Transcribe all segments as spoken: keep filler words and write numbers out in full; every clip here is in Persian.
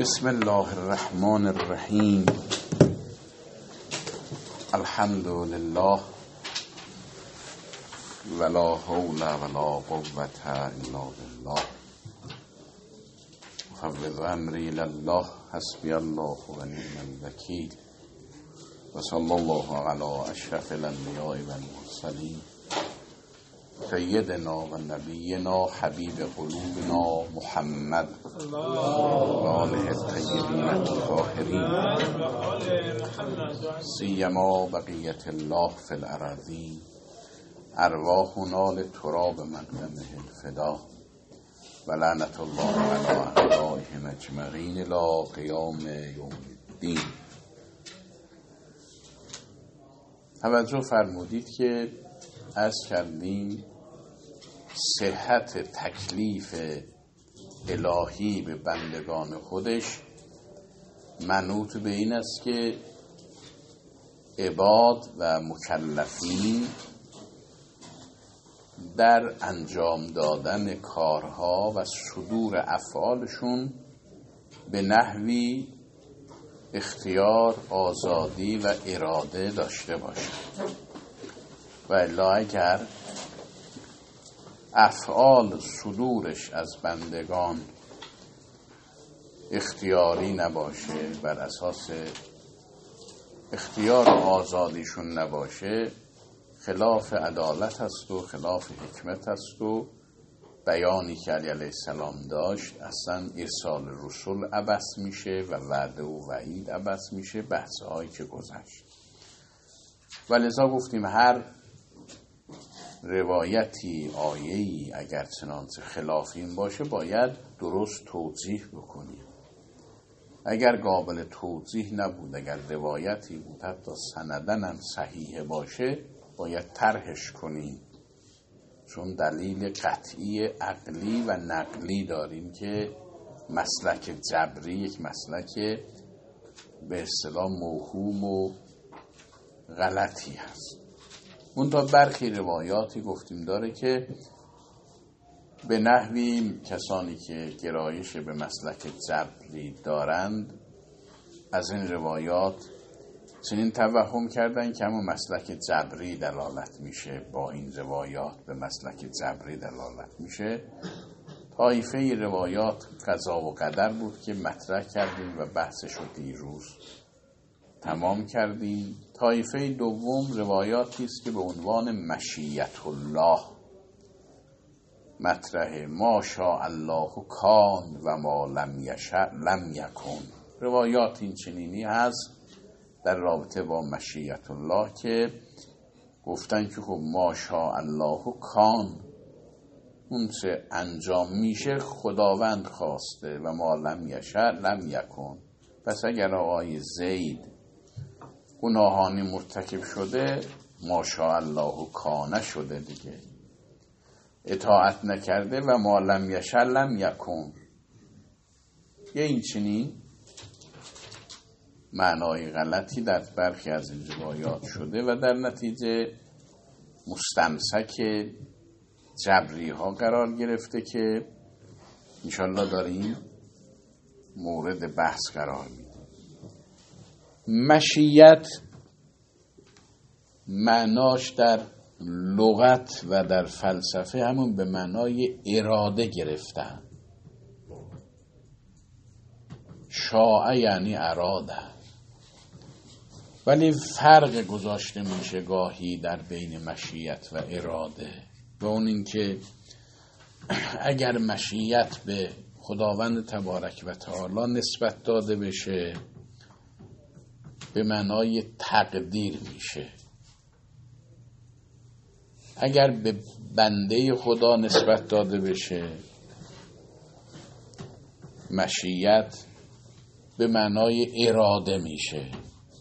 بسم الله الرحمن الرحیم. الحمد لله ولا حول ولا قوة الا بالله. افوض امری الی الله حسبی الله و نعم الوکیل. و صلی الله علی اشرف الانبیاء و المرسلین سیدنا و نبینا حبیب قلوبنا محمد و آله الطیبین الطاهرین سیما بقیت الله فی الارضین ارواحنا لتراب مقدمه الفدا و لعنت الله علی اعدائهم اجمعین الی قیام یوم الدین. توجه فرمودید که عرض کردیم صحت تکلیف الهی به بندگان خودش منوط به این است که عباد و مکلفین در انجام دادن کارها و صدور افعالشون به نحوی اختیار، آزادی و اراده داشته باشند و الا اگر افعال صدورش از بندگان اختیاری نباشه، بر اساس اختیار و آزادیشون نباشه، خلاف عدالت است و خلاف حکمت است و بیانی که علی علیه السلام داشت اصلا ارسال رسول عبث میشه و وعده و وعید عبث میشه، بحث هایی که گذشت. و لذا گفتیم هر روایتی، آیه‌ای اگر چنانچه خلاف این باشه باید درست توضیح بکنیم. اگر قابل توضیح نبود، اگر روایتی بود حتی سندن هم صحیح باشه، باید طرحش کنیم، چون دلیل قطعی عقلی و نقلی داریم که مسلک جبری یک مسلک به اصطلاح موهوم و غلطی هست. اون تا برخی روایاتی گفتیم داره که به نحوی کسانی که گرایش به مسلک جبری دارند از این روایات چنین توهم کردن که همون مسلک جبری دلالت میشه، با این روایات به مسلک جبری دلالت میشه. طایفه روایات قضا و قدر بود که مطرح کردیم و بحثش رو دیروز تمام کردیم. طایفه دوم روایاتی است که به عنوان مشیت الله مطرح، ما شاء الله کان و ما لم یشاء لم یکن. روایات این چنینی هست در رابطه با مشیت الله که گفتن که خب ما شاء الله کان، اون چه انجام میشه خداوند خواسته، و ما لم یشاء لم یکن. پس اگر آقای زید گناهانی مرتکب شده ما شاء الله کانه شده دیگه، اطاعت نکرده و ما لم یشاء لم یکن. یه این چنین معنای غلطی در برخی از این روایات شده و در نتیجه مستمسک جبری ها قرار گرفته که انشالله داریم مورد بحث قرار میدیم. مشیت معناش در لغت و در فلسفه همون به معنای اراده گرفتن. شاء یعنی اراده، ولی فرق گذاشته میشه گاهی در بین مشیت و اراده، و اون این که اگر مشیت به خداوند تبارک و تعالی نسبت داده بشه به معنای تقدیر میشه، اگر به بنده خدا نسبت داده بشه مشیت به معنای اراده میشه.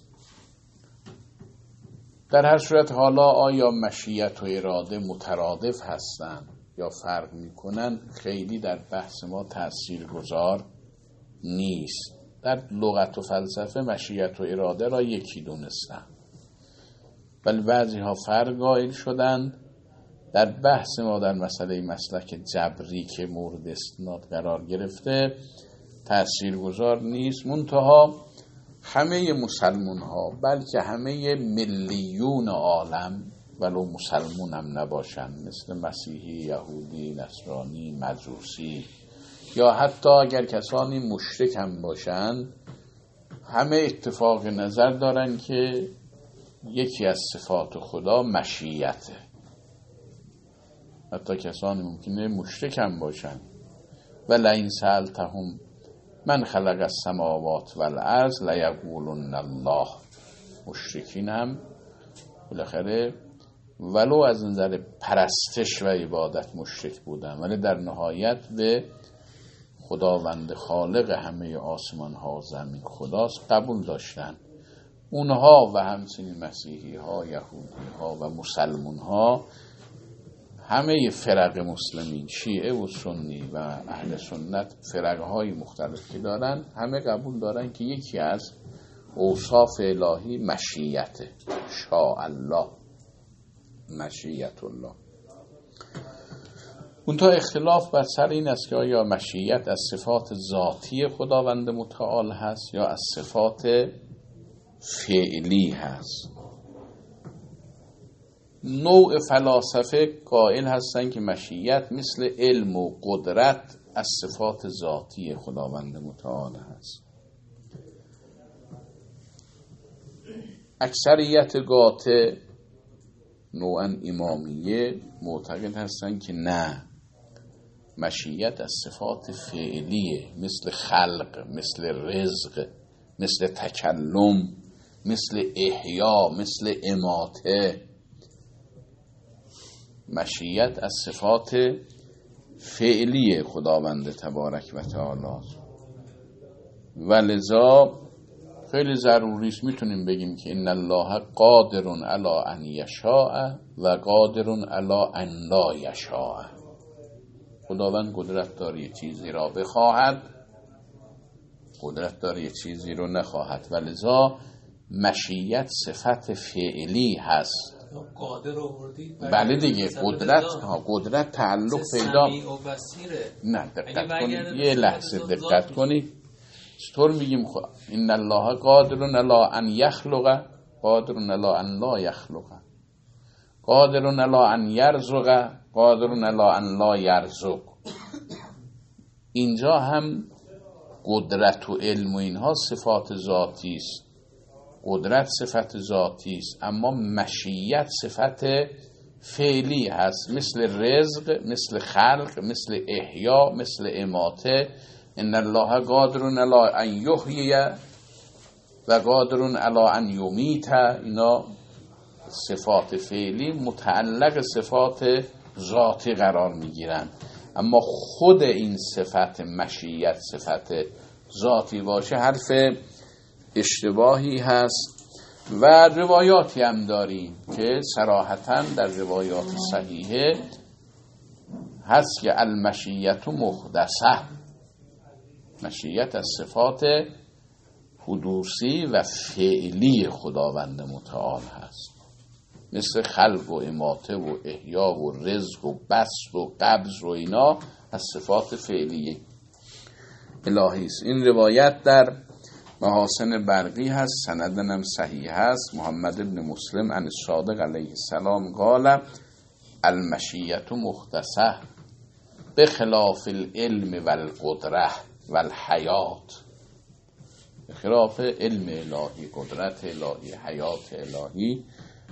در هر صورت حالا آیا مشیت و اراده مترادف هستند یا فرق میکنن خیلی در بحث ما تأثیر گذار نیست. در لغت و فلسفه مشیت و اراده را یکی دونستن، ولی بعضی ها فرق قائل شدند. در بحث ما در مسئله مسلک جبری که مورد استناد قرار گرفته تأثیرگذار نیست. منتها همه مسلمون ها بلکه همه ملیون عالم ولو مسلمون هم نباشن، مثل مسیحی، یهودی، نصرانی، مجوسی یا حتی اگر کسانی مشرک هم باشن، همه اتفاق نظر دارن که یکی از صفات خدا مشیته. حتی کسانی ممکنه مشرک هم باشن. ولئن سألتهم من خلق السماوات والارض لیقولن الله. مشرکین هم بالاخره ولو از نظر پرستش و عبادت مشرک بودن، ولی در نهایت به خداوند خالق همه آسمان ها زمین خداست قبول داشتن. اونها و همچنین مسیحی ها، یهودی ها و مسلمون ها، همه فرق مسلمین، شیعه و سنی و اهل سنت، فرق های مختلف که دارن، همه قبول دارن که یکی از اوصاف الهی مشیته. شاء الله، مشیت الله. اونتا اختلاف بر سر این است که آیا مشیت از صفات ذاتی خداوند متعال هست یا از صفات فعلی هست. نوع فلاسفه قائل هستند که مشیت مثل علم و قدرت از صفات ذاتی خداوند متعال هست. اکثریت قاطع نوعاً امامیه معتقد هستند که نه، مشیت از صفات فعلیه، مثل خلق، مثل رزق، مثل تکلم، مثل احیا، مثل اماته. مشیت از صفات فعلی خداوند تبارک و تعالی و لذا خیلی ضروری است میتونیم بگیم که ان الله قادر علی ان یشاء و قادر علی ان لا یشاء. خداوند قدرت داره یه چیزی را بخواهد، قدرت داره یه چیزی رو نخواهد و لذا مشیت صفت فعلی هست. قادر آوردید بله دیگه، قدرت ها قدرت تعلق پیدا. نه دقت کنید، یه لحظه دقت کنید. چطور میگیم خب ان الله قادر علی ان یخلق، قادر علی ان لا یخلق، قادر علی ان یرزق، قادر علی ان لا یرزق. اینجا هم قدرت و علم و اینها صفات ذاتی است، قدرت صفت ذاتی است، اما مشیت صفت فعلی هست، مثل رزق، مثل خلق، مثل احیا، مثل اماته. ان الله قادر علی ان یحیی و قادر علی ان یمیت. اینا صفات فعلی متعلق صفات ذاتی قرار میگیرن، اما خود این صفت مشیت صفت ذاتی باشه حرف اشتباهی هست. و روایاتی هم داریم که صراحتاً در روایات صحیحه هست که المشیت محدثه، مشیت از صفات حدوثی و فعلی خداوند متعال هست، مثل خلق و اماته و احیا و رزق و بسط و قبض و اینا از صفات فعلی الهی است. این روایت در محاسن برقی هست، سندن هم صحیح هست. محمد ابن مسلم عن الصادق علیه السلام قال المشیت مختصه بخلاف العلم والقدره والحیات. بخلاف علم الهی، قدرت الهی، حیات الهی،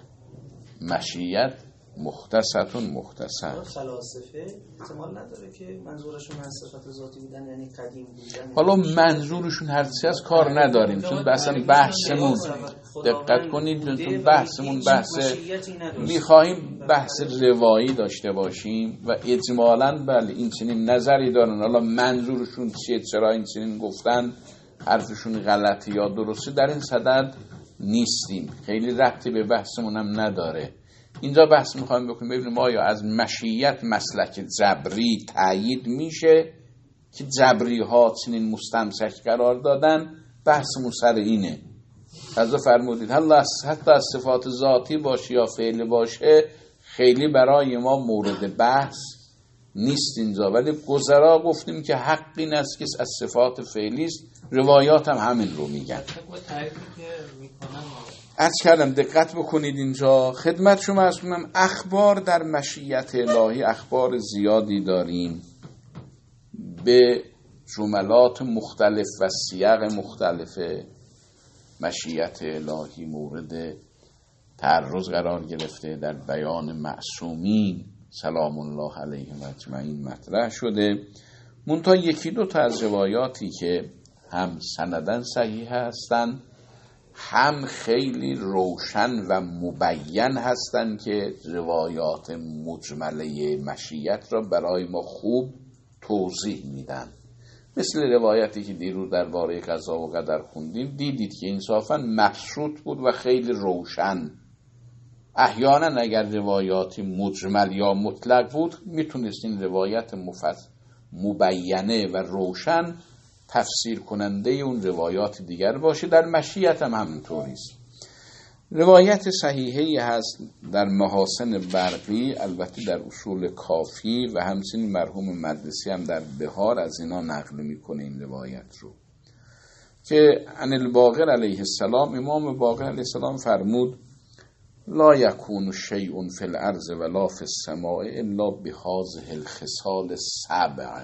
مشیت مختصتون مختصر. فلاسفه احتمال نداره که منظورشون از صفت ذاتی بودن یعنی قدیم بودن. حالا منظورشون هر چی از کار نداریم، چون اصلا بحثمون دقت کنید، چون بحثمون بحث میخواهیم بحث روایی داشته باشیم و اجمالاً بله این چنین نظری دارن. حالا منظورشون چیه، چرا این چنین گفتن، حرفشون غلطی یا درستی، در این صدد نیستیم، خیلی ربطی به بحثمون هم نداره. اینجا بحث میخوایم بکنیم ببینیم آیا از مشیت مسلک جبری تأیید میشه که جبری ها چنین مستمسک قرار دادن. بحثمون سر اینه. حضرت فرمودید حتی از صفات ذاتی باشه یا فعلی باشه خیلی برای ما مورد بحث نیست اینجا، ولی گذرا گفتیم که حق این است که از صفات فعلی است. روایات هم همین رو میگن. عرض کردم دقت بکنید اینجا خدمت شما عرض کنم اخبار در مشیت الهی اخبار زیادی داریم به جملات مختلف و سیاق مختلف. مشیت الهی مورد تعرض قرار گرفته، در بیان معصومین سلام الله علیهم اجمعین مطرح شده. منتها یکی دو تا از روایاتی که هم سندن صحیح هستن هم خیلی روشن و مبین هستن که روایات مجمله مشیت را برای ما خوب توضیح میدن. مثل روایتی که دیروز درباره قضا و قدر خوندیم، دیدید که انصافاً مبسوط بود و خیلی روشن. احیانا اگر روایاتی مجمل یا مطلق بود میتونست این روایت مفصل مبینه و روشن تفسیر کننده اون روایات دیگر باشه. در مشیت هم همینطوری است. روایت صحیحی هست در محاسن برقی، البته در اصول کافی و همچنین مرحوم مدرسی هم در بهار از اینا نقل میکنه این روایت رو، که عن الباقر علیه السلام، امام باقر علیه السلام فرمود لا یکون شیء فی الارض ولا فی السماء الا بهذه الخصال السبع.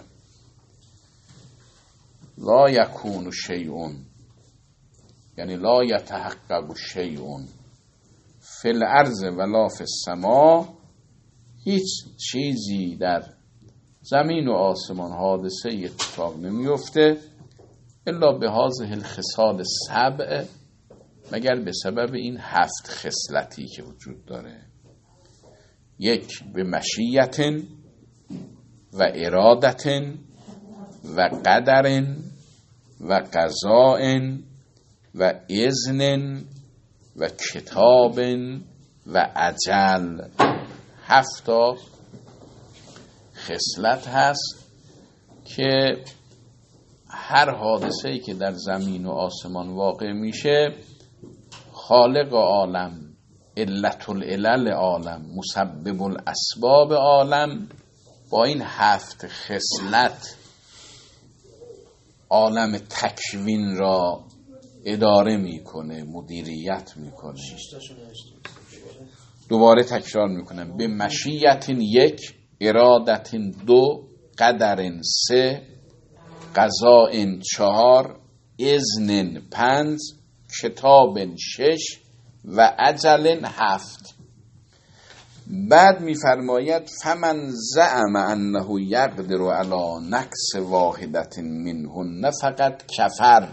لا یکون شیء یعنی لا یتحقق شیء فی الارض ولا فی السماء، هیچ چیزی در زمین و آسمان حادثه اتفاق نمیفته الا به هذه الخصال السبع، مگر به سبب این هفت خصلتی که وجود داره. یک، به مشیت و ارادت و قدر و قضاء و اذن و کتاب و اجل. هفتا خصلت هست که هر حادثه‌ای که در زمین و آسمان واقع میشه، خالق عالم، علت العلل عالم، مسبب الاسباب عالم، با این هفت خصلت عالم تکوین را اداره میکنه، مدیریت میکنه. دوباره تکرار میکنم، به مشیت یک، ارادت دو، قدر سه، قضاء چهار، اذن پنج، کتاب شش و اجل هفت. بعد میفرماید فمن زعم انه یقدر علی نقص واحدت منهن فقط کفر.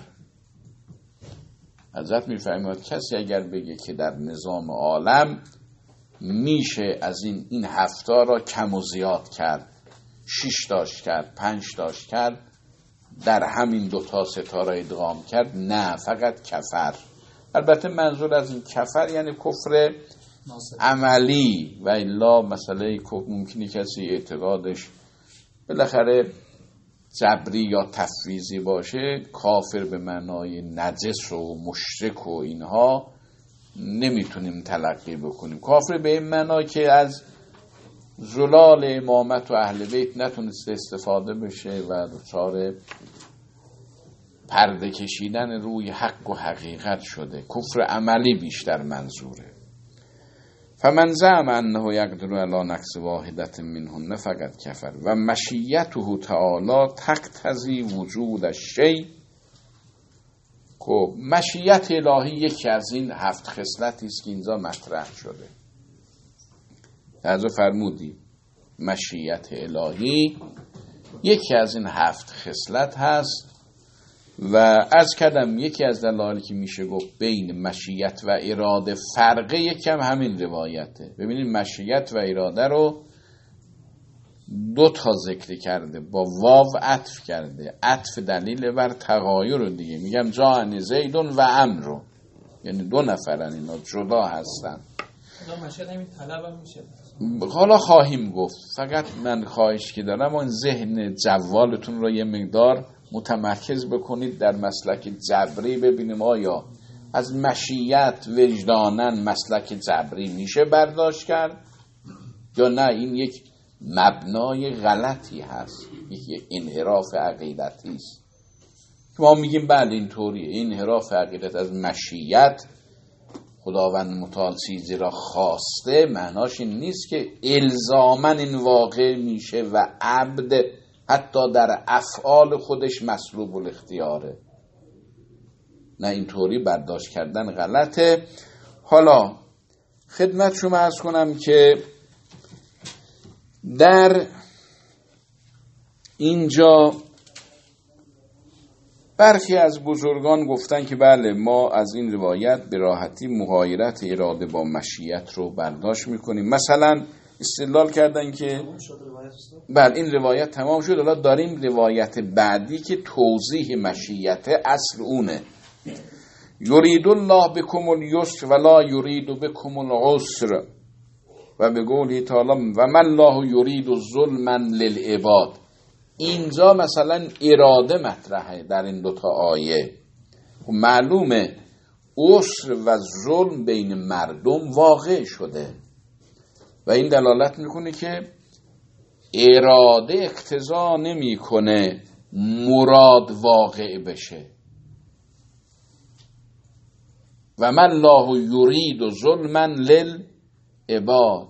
حضرت میفرماید کسی اگر بگه که در نظام عالم میشه از این این هفتا را کم و زیاد کرد، شش داشت کرد، پنج داشت کرد، در همین دوتا ستاره ادغام کرد، نه، فقط کفر. البته منظور از این کفر یعنی کفر عملی، و الا مسئله ممکنی کسی اعتقادش بالاخره جبری یا تفویضی باشه، کافر به معنای نجس و مشرک و اینها نمیتونیم تلقی بکنیم. کافر به این معنا که از زلال امامت و اهل بیت نتونسته استفاده بشه و دچار پرده کشیدن روی حق و حقیقت شده. کفر عملی بیشتر منظوره. فمن زعم انه یقدر علی نقص واحدت منهن فقط کفر و مشیته تعالی تقتضی وجود الشیء. خب مشیت الهی یکی از این هفت خصلتی است که اینجا مطرح شده. از فرمودی مشیت الهی یکی از این هفت خصلت هست و از کدم یکی از دلایلی که میشه گفت بین مشیت و اراده فرقه یکم همین روایته. ببینید مشیت و اراده رو دو تا ذکر کرده، با واو عطف کرده. عطف دلیل بر تغایر رو دیگه. میگم جاء زیدون و عمرو، یعنی دو نفرن، اینا جدا هستن. مشیت همین طلب هم میشه. حالا خواهیم گفت، فقط من خواهش که دارم اون ذهن جوالتون رو یه مقدار متمرکز بکنید در مسلک جبری، ببینیم آیا از مشیت وجدانن مسلک جبری میشه برداشت کرد یا نه این یک مبنای غلطی هست، یک انحراف عقیدتی است. ما میگیم بله اینطوریه. این انحراف عقیدت از مشیت، خداوند متعال چیزی را خواسته، معناش این نیست که الزاماً این واقع میشه و عبد حتی در افعال خودش مسلوب الاختیاره. نه، اینطوری برداشت کردن غلطه. حالا خدمت شما عرض کنم که در اینجا برخی از بزرگان گفتن که بله ما از این روایت به راحتی مغایرت اراده با مشیت رو برداشت میکنیم. مثلا استدلال کردن که بله این روایت تمام شد، حالا داریم روایت بعدی که توضیح مشیت، اصل اونه یرید الله بکم الیسر ولا یرید بکم العسر و به قوله تعالی و من الله یرید ظلما للعباد. اینجا مثلا اراده مطرحه در این دوتا آیه. معلومه عسر و ظلم بین مردم واقع شده و این دلالت میکنه که اراده اقتضا نمیکنه مراد واقع بشه. و من الله یرید ظلما للعباد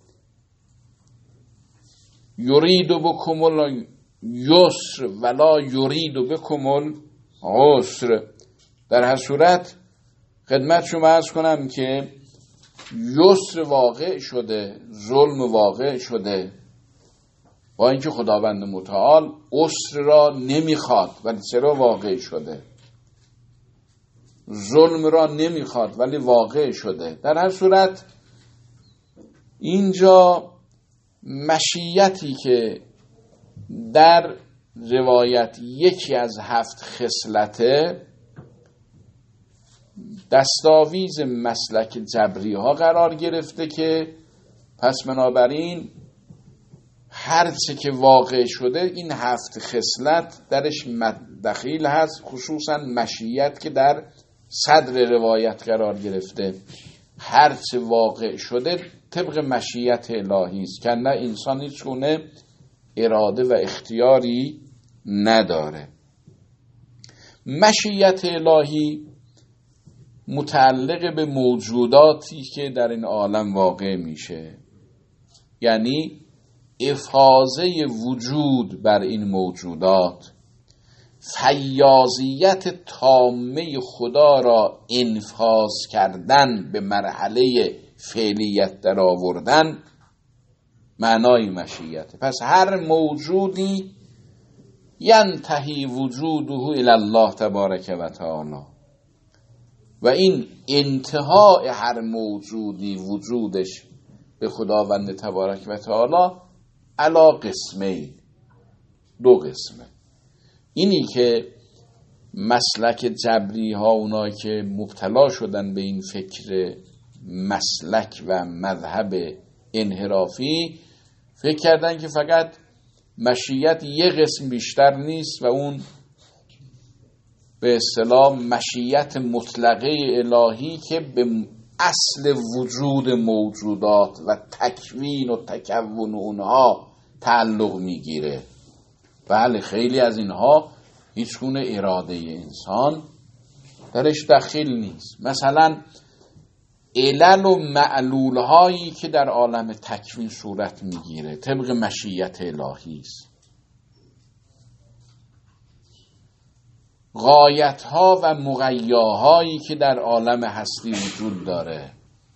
یرید بکم الیسر ولا یرید بکم العسر. در هر صورت خدمت شما عرض کنم که یسر واقع شده، ظلم واقع شده، با اینکه خداوند متعال عسر را نمیخواد ولی چرا واقع شده، ظلم را نمیخواد ولی واقع شده. در هر صورت اینجا مشیتی که در روایت یکی از هفت خصلته دستاویز مسلک جبری ها قرار گرفته که پس بنابراین هر چه که واقع شده این هفت خصلت درش دخیل هست، خصوصا مشیت که در صدر روایت قرار گرفته. هر چه واقع شده طبق مشیت الهی است، که نه انسان هیچ گونه اراده و اختیاری نداره. مشیت الهی متعلق به موجوداتی که در این عالم واقع میشه، یعنی افاضه وجود بر این موجودات، فیاضیت تامه خدا را انفاذ کردن، به مرحله فعلیت در آوردن، معنای مشیت. پس هر موجودی ینتهی وجوده الی الله تبارک و تعالی، و این انتهای هر موجودی وجودش به خداوند تبارک و تعالی علا قسمه، دو قسمه. اینی که مسلک جبری ها، اونایی که مبتلا شدن به این فکر مسلک و مذهب انحرافی، فکر کردن که فقط مشیت یه قسم بیشتر نیست و اون به اصطلاح مشیت مطلقه الهی که به اصل وجود موجودات و تکوین و تکون اونها تعلق میگیره. بله خیلی از اینها هیچ گونه اراده انسان درش دخیل نیست. مثلا علل و معلول هایی که در عالم تکوین صورت میگیره طبق مشیت الهی است. غایت ها و مغیاهایی که در عالم هستی وجود داره،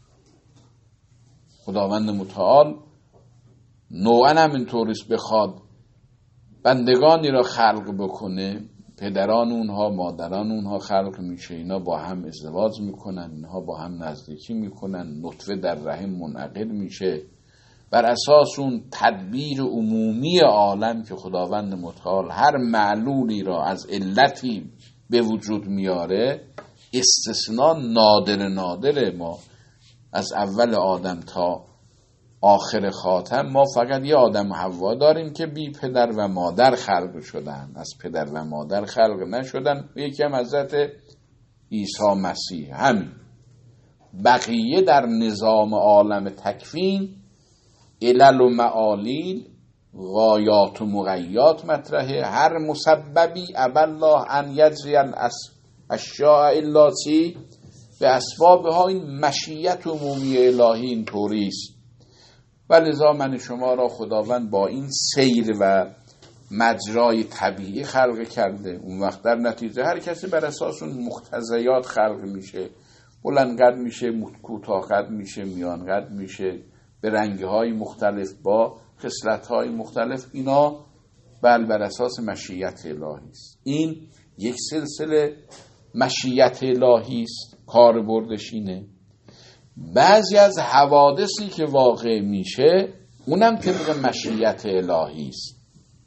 خداوند متعال نوعا هم اینطوریست بخواد بندگانی را خلق بکنه، پدران اونها مادران اونها خلق میشه، اینا با هم ازدواج میکنن، اینها با هم نزدیکی میکنن، نطفه در رحم منعقد میشه. بر اساس اون تدبیر عمومی عالم که خداوند متعال هر معلولی را از علتی به وجود میاره، استثناء نادر نادره. ما از اول آدم تا آخر خاتم ما فقط یه آدم و حوا داریم که بی پدر و مادر خلق شدن، از پدر و مادر خلق نشدن، یکی هم حضرت عیسی مسیح. همین بقیه در نظام عالم تکوین علل و معالیل، غایات و مغیات مطرحه. هر مسببی ابالله ان یجری الاشیاء الا چی به اسبابها. این مشیت عمومی الهی این طوریست. و لذا من شما را خداوند با این سیر و مجرای طبیعی خلق کرده. اون وقت در نتیجه هر کسی بر اساس اون مقتضیات خلق میشه. بلند قد میشه، کوتاه قد میشه، میان قد میشه، به رنگ‌های مختلف، با خصلت‌های مختلف. اینا بل بر اساس مشیت الهی است. این یک سلسله مشیت الهی است. کار بردش اینه. بعضی از حوادثی که واقع میشه اونم طبق مشیت الهی است.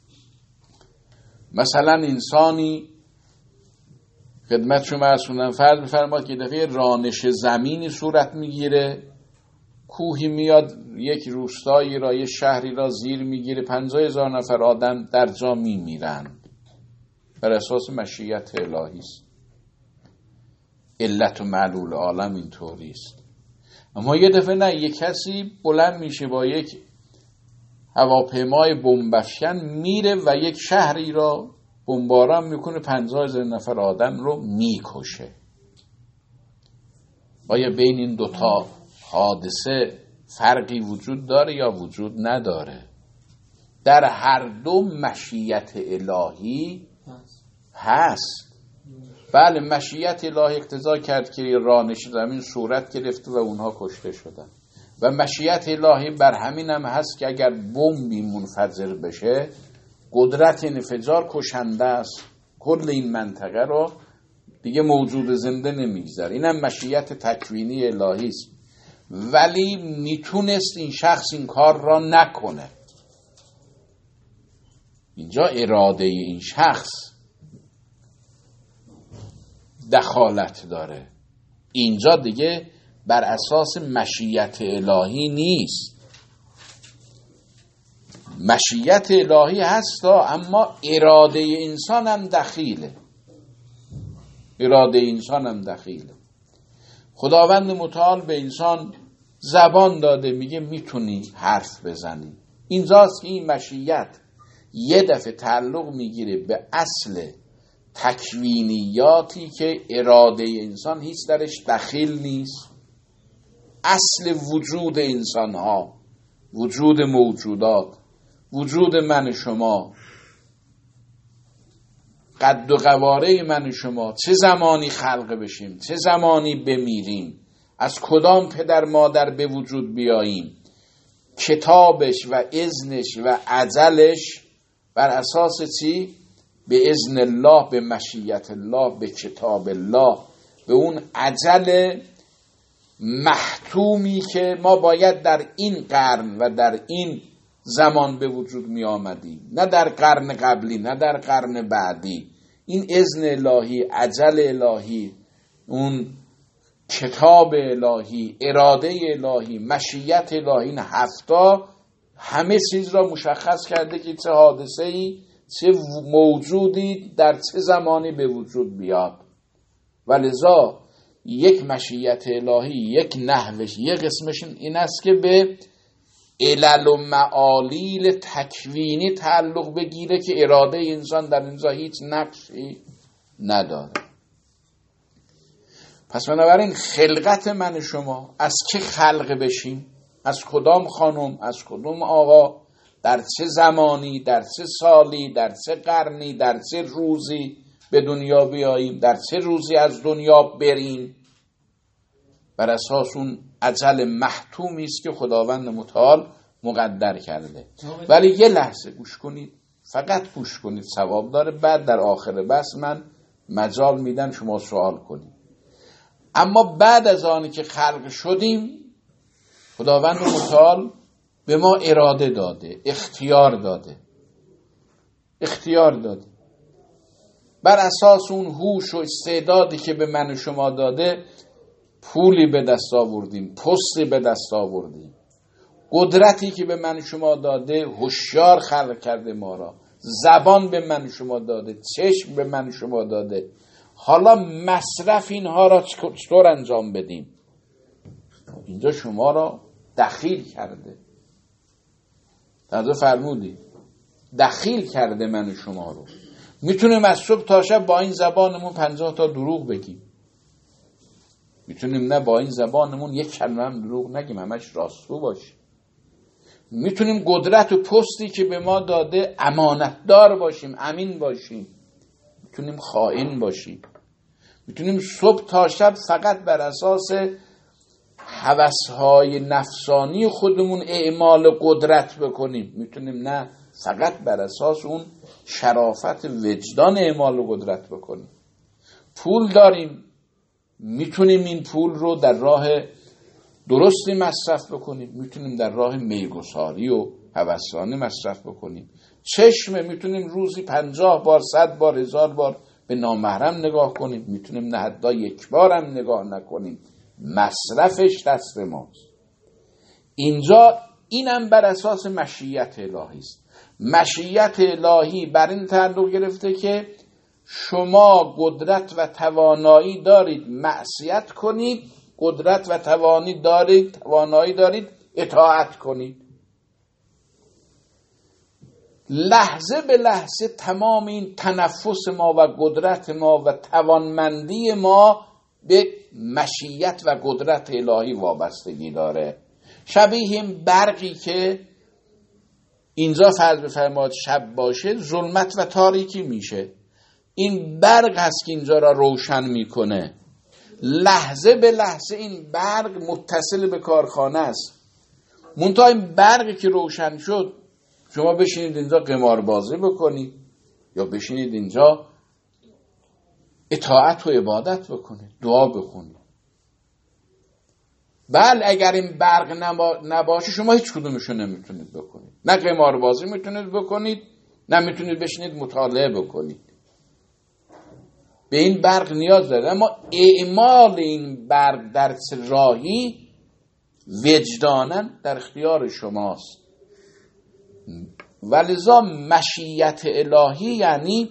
مثلا انسانی خدمت شما رسوندن فرض بفرمایید که دفعه رانش زمینی صورت میگیره، کوهی میاد یک روستایی را، یک شهری را زیر میگیره، پنجاه هزار نفر آدم در جا میمیرن. بر اساس مشیت الهی است. علت و معلول عالم این طوری است. اما یه دفعه نه، یک کسی بلند میشه با یک هواپیمای بمبافکن میره و یک شهری را بمباران میکنه، پنجاه هزار نفر آدم رو میکشه. آیا بین این دوتا حادثه فرقی وجود داره یا وجود نداره؟ در هر دو مشیت الهی هست. بله، مشیت الهی اقتضا کرد که رانش زمین صورت گرفت و اونها کشته شدن، و مشیت الهی بر همین هم هست که اگر بمبی منفجر بشه قدرت انفجار کشنده است، کل این منطقه رو دیگه موجود زنده نمیگذاره. این هم مشیت تکوینی الهی است. ولی میتونست این شخص این کار را نکنه. اینجا اراده این شخص دخالت داره. اینجا دیگه بر اساس مشیت الهی نیست. مشیت الهی هستا، اما اراده انسان هم دخیله. اراده انسان هم دخیله. خداوند متعال به انسان زبان داده، میگه میتونی حرف بزنی. اینجاست که این مشیت یه دفعه تعلق میگیره به اصل تکوینیاتی که اراده انسان هیچ درش دخیل نیست. اصل وجود انسان ها، وجود موجودات، وجود من شما، قد و قواره من شما، چه زمانی خلق بشیم، چه زمانی بمیریم، از کدام پدر مادر به وجود بیاییم، کتابش و اذنش و اجلش بر اساس چی؟ به اذن الله، به مشیت الله، به کتاب الله، به اون اجل محتومی که ما باید در این قرن و در این زمان به وجود می آمدیم، نه در قرن قبلی، نه در قرن بعدی. این اذن الهی، اجل الهی، اون کتاب الهی، اراده الهی، مشیت الهی، این هفتا همه چیز را مشخص کرده که چه حادثه‌ای، چه موجودی در چه زمانی به وجود بیاد. ولذا یک مشیت الهی، یک نحوش، یک قسمش این است که به علل و معالیل تکوینی تعلق بگیره که اراده انسان در اینجا هیچ نقشی نداره. پس بنابراین خلقت من شما، از چه خلق بشیم، از کدام خانم، از کدام آقا، در چه زمانی، در چه سالی، در چه قرنی، در چه روزی به دنیا بیاییم، در چه روزی از دنیا بریم، بر اساس اون اجل محتومی است که خداوند متعال مقدر کرده. ولی یه لحظه گوش کنید، فقط گوش کنید، ثواب داره. بعد در آخر بس من مجال میدن شما سوال کنید. اما بعد از آنی که خلق شدیم، خداوند متعال به ما اراده داده، اختیار داده، اختیار داده. بر اساس اون هوش و استعدادی که به من و شما داده، پولی به دست آوردیم، پستی به دست آوردیم. قدرتی که به من و شما داده، هوشیار خلق کرده ما را. زبان به من و شما داده، چشم به من و شما داده. حالا مصرف اینها را چطور انجام بدیم؟ اینجا شما را دخیل کرده. تازه فرمودی دخیل کرده من و شما رو. میتونیم از صبح تا شب با این زبانمون پنجاه تا دروغ بگیم، میتونیم نه با این زبانمون یک کلمه هم دروغ نگیم، همش راستگو باشیم. میتونیم قدرت و پستی که به ما داده امانتدار باشیم، امین باشیم. میتونیم خائن باشیم. میتونیم صبح تا شب فقط بر اساس هوس‌های نفسانی خودمون اعمال قدرت بکنیم. میتونیم نه فقط بر اساس اون شرافت وجدان اعمال قدرت بکنیم. پول داریم، میتونیم این پول رو در راه درستی مصرف بکنیم، میتونیم در راه میگساری و هوسانی مصرف بکنیم. چشم میتونیم روزی پنجاه بار، صد بار، هزار بار به نامحرم نگاه کنیم، میتونیم نه حتی یک بار هم نگاه نکنیم. مصرفش دست ماست. اینجا اینم بر اساس مشیت الهی است. مشیت الهی بر این تعلق گرفته که شما قدرت و توانایی دارید معصیت کنید، قدرت و توانی دارید توانایی دارید اطاعت کنید. لحظه به لحظه تمام این تنفس ما و قدرت ما و توانمندی ما به مشیت و قدرت الهی وابستگی داره. شبیه این برقی که اینجا فرض بفرمایید شب باشه ظلمت و تاریکی میشه، این برق هست که اینجا را روشن میکنه. لحظه به لحظه این برق متصل به کارخانه است. منتها این برقی که روشن شد شما بشینید اینجا قماربازی بکنید یا بشینید اینجا اطاعت و عبادت بکنید، دعا بخونید. بله اگر این برق نباشه شما هیچ کدومشو نمیتونید بکنید. نه قماربازی میتونید بکنید، نه میتونید بشینید مطالعه بکنید. به این برق نیاز داره. اما اعمال این برق در راهی وجداناً در اختیار شماست. ولذا مشیت الهی یعنی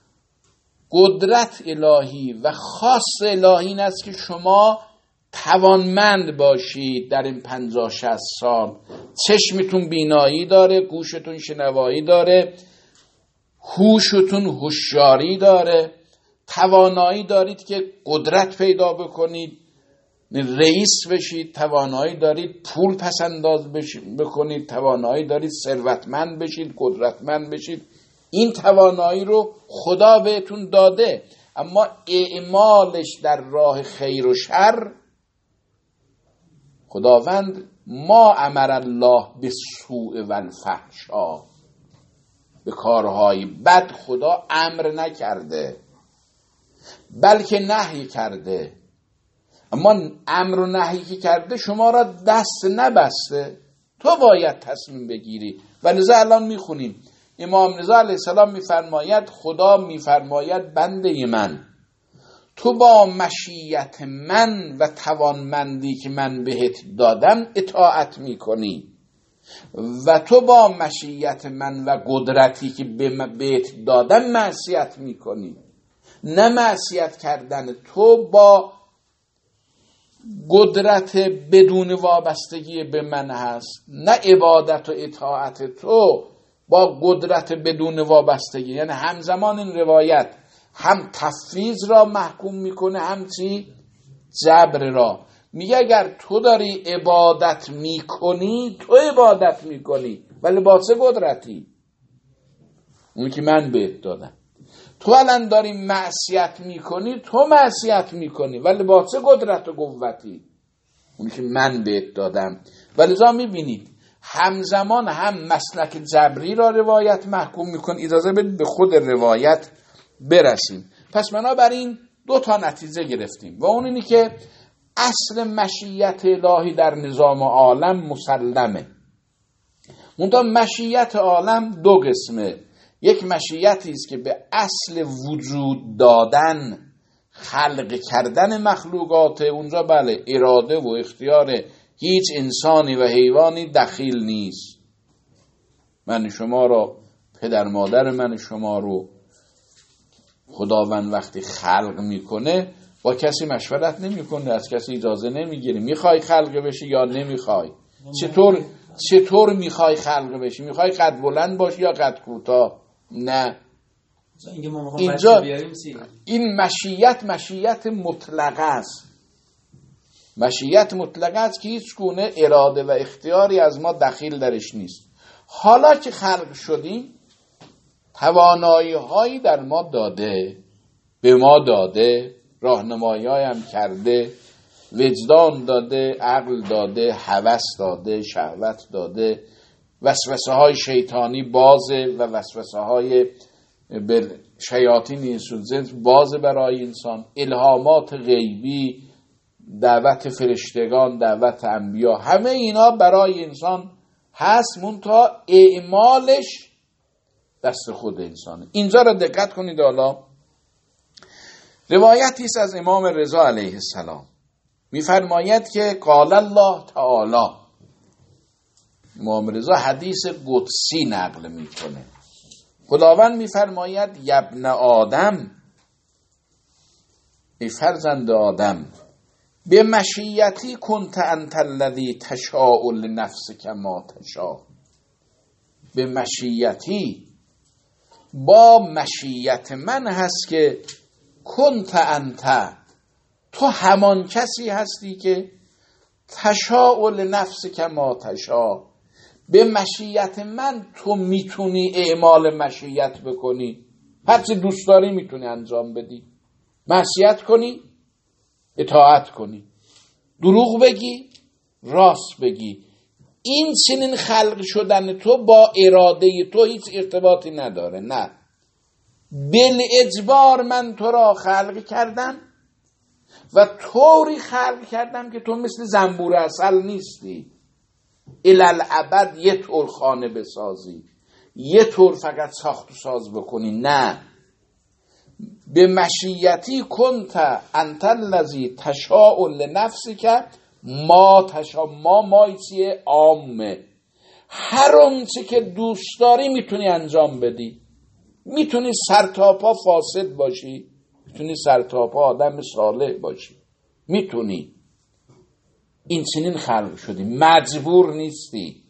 قدرت الهی و خاص الهی این است که شما توانمند باشید در این پنجاه شصت سال. چشمتون بینایی داره، گوشتون شنوایی داره، هوشتون هوشیاری داره، توانایی دارید که قدرت پیدا بکنید، رئیس بشید، توانایی دارید پول پس انداز بکنید، توانایی دارید ثروتمند بشید، قدرتمند بشید. این توانایی رو خدا بهتون داده، اما اعمالش در راه خیر و شر خداوند ما امر الله بالسوء والفحشاء، به کارهای بد خدا امر نکرده بلکه نهی کرده. اما امر و نهی که کرده شما را دست نبسته، تو باید تصمیم بگیری. ولذا الان میخونیم امام رضا علیه السلام میفرماید خدا میفرماید بنده من تو با مشیت من و توانمندی که من بهت دادم اطاعت میکنی و تو با مشیت من و قدرتی که بهت دادم معصیت میکنی. نه معصیت کردن تو با قدرت بدون وابستگی به من هست، نه عبادت و اطاعت تو با قدرت بدون وابستگی. یعنی همزمان این روایت هم تفویض را محکوم میکنه هم چی؟ جبر را. میگه اگر تو داری عبادت میکنی تو عبادت میکنی ولی با چه قدرتی؟ اون که من بهت دادم. تو الان داری معصیت میکنی تو معصیت میکنی ولی با چه قدرت و قوتی؟ اون که من بهت دادم. ولذا میبینید همزمان هم مسلک جبری را روایت محکوم میکنه. اجازه بدید به خود روایت برسیم. پس بنابراین دو تا نتیجه گرفتیم و اون اینی که اصل مشیت الهی در نظام عالم مسلمه. منتها مشیت عالم دو قسمه. یک مشیتی است که به اصل وجود دادن، خلق کردن مخلوقات، اونجا بله اراده و اختیار هیچ انسانی و حیوانی دخیل نیست. من شما را، پدر مادر من شما رو خداوند وقتی خلق میکنه با کسی مشورت نمیکنه، از کسی اجازه نمیگیره میخوای خلق بشی یا نمیخوای. چطور چطور میخوای خلق بشی؟ میخوای قد بلند باشی یا قد کوتاه؟ نه. اینجا این مشیت مشیت مطلقه است. مشیت مطلقه است که هیچ گونه اراده و اختیاری از ما دخیل درش نیست. حالا که خلق شدیم توانایی هایی در ما داده، به ما داده، راهنمایی هم کرده، وجدان داده، عقل داده، هوس داده، شهوت داده، وسوسه های شیطانی بازه و وسوسه های به شیاطین اینسون جنس بازه برای انسان، الهامات غیبی، دعوت فرشتگان، دعوت انبیا، همه اینا برای انسان هست، منتها اعمالش دست خود انسانه. اینجا را دقت کنید. حالا روایتی است از امام رضا علیه السلام، میفرماید که قال الله تعالی، امام رضا حدیث قدسی نقل میکنه، خداوند میفرماید یبن آدم، ای فرزند آدم، به مشیتی کنت انت الذی تشاء لنفسک ما تشاء. به مشیتی، با مشیت من هست که کنت انت، تو همان کسی هستی که تشاء لنفسک ما تشاء، به مشیت من تو میتونی اعمال مشیت بکنی، هرچی دوست داری میتونی انجام بدی، معصیت کنی، اطاعت کنی، دروغ بگی، راست بگی. این چنین خلق شدن تو با اراده تو هیچ ارتباطی نداره. نه، بل اجبار من تو را خلق کردم و طوری خلق کردم که تو مثل زنبور عسل نیستی، الالعبد یه طور خانه بسازی، یه طور فقط ساخت و ساز بکنی. نه، به مشیتی کنت انت الذی تشاء لنفسک ما تشاء. ما مایچیه عامه، هر اونچه که دوست داری میتونی انجام بدی. میتونی سرتاپا فاسد باشی، میتونی سرتاپا آدم صالح باشی، میتونی. این چنین خلق شدی، مجبور نیستی.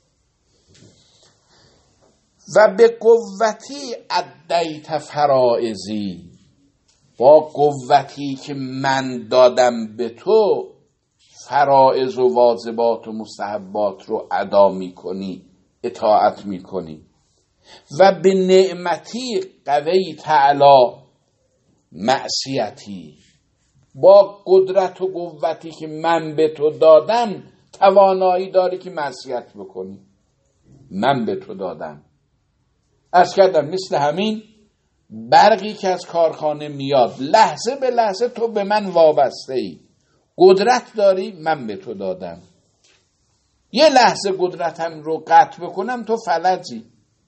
و به قوتی ادیت فرائضی، با قوتی که من دادم به تو فرائض و واجبات و مستحبات رو ادا میکنی، اطاعت میکنی. و به نعمتی قوی تعالی معصیتی، با قدرت و قوتی که من به تو دادم توانایی داری که معصیت بکنی. من به تو دادم. عرض کردم مثل همین برقی که از کارخانه میاد، لحظه به لحظه تو به من وابسته ای، قدرت داری، من به تو دادم. یه لحظه قدرتم رو قطع بکنم تو فلجی،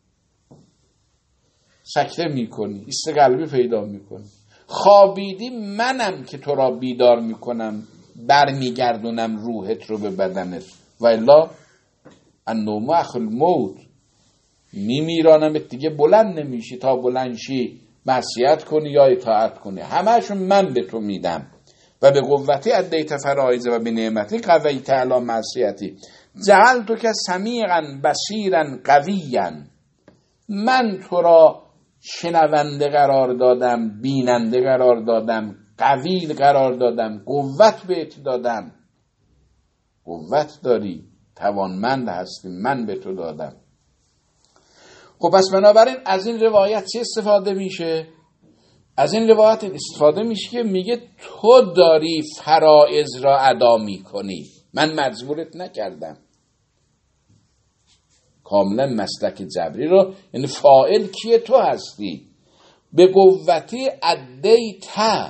سکته میکنی، ایست قلبی پیدا میکنی. خوابیدی، منم که تو را بیدار میکنم، برمیگردونم روحت رو به بدنت. و الا النوم اخو الموت، میمیرانمت دیگه بلند نمیشی، تا بلند شی معصیت کنی یا اطاعت کنی، همه‌شون من به تو میدم. و به قوتی ادیت فرائض و به نعمتی قوی تعالی معصیتی جعلتو که سمیعا بصیرا قویا، من تو را شنونده قرار دادم، بیننده قرار دادم، قوی قرار دادم، قوت بهت دادم. قوت داری، توانمند هستی، من به تو دادم. خب پس بنابراین از این روایت چه استفاده میشه؟ از این روایت استفاده میشه که میگه تو داری فرائض را ادا میکنی، من مجبورت نکردم. کاملا مسلک جبری رو، یعنی فاعل کیه؟ تو هستی. به قوتی ادیت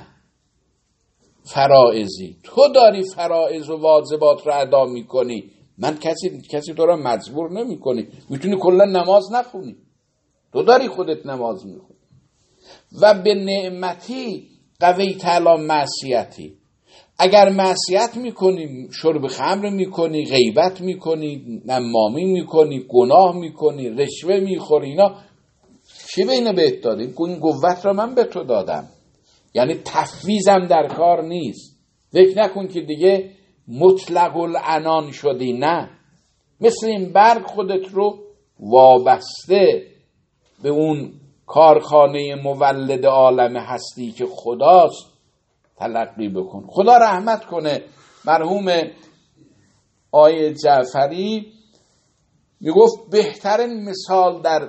فرائضی، تو داری فرائض و واجبات را ادا میکنی، من کسی کسی تو را مجبور نمی کنی. میتونی کلا نماز نخونی، تو داری خودت نماز میخونی. و به نعمتی قوی تعالی معصیتی، اگر معصیت میکنی، شرب خمر میکنی، غیبت میکنی، نمامی میکنی، گناه میکنی، رشوه میخوری، اینا چی بینه بهت داده؟ این قوت را من به تو دادم، یعنی تفویضم در کار نیست. فکر نکن که دیگه مطلق العنان شدی، نه، مثل این برگ خودت رو وابسته به اون کارخانه مولد عالم هستی که خداست تلقی بکن. خدا رحمت کنه مرحوم آیه جعفری میگفت بهترین مثال در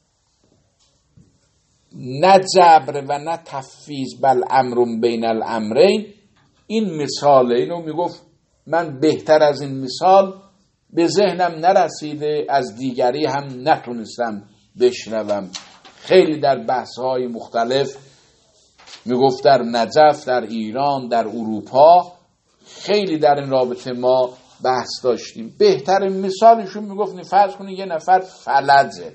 نه جبر و نه تفویض بل امر بین الامرین این مثاله. اینو میگفت من بهتر از این مثال به ذهنم نرسیده، از دیگری هم نتونستم بشنوم. خیلی در بحث‌های مختلف میگفت در نجف، در ایران، در اروپا خیلی در این رابطه ما بحث داشتیم. بهترین مثالشون میگفت فرض کنید یه نفر فلجه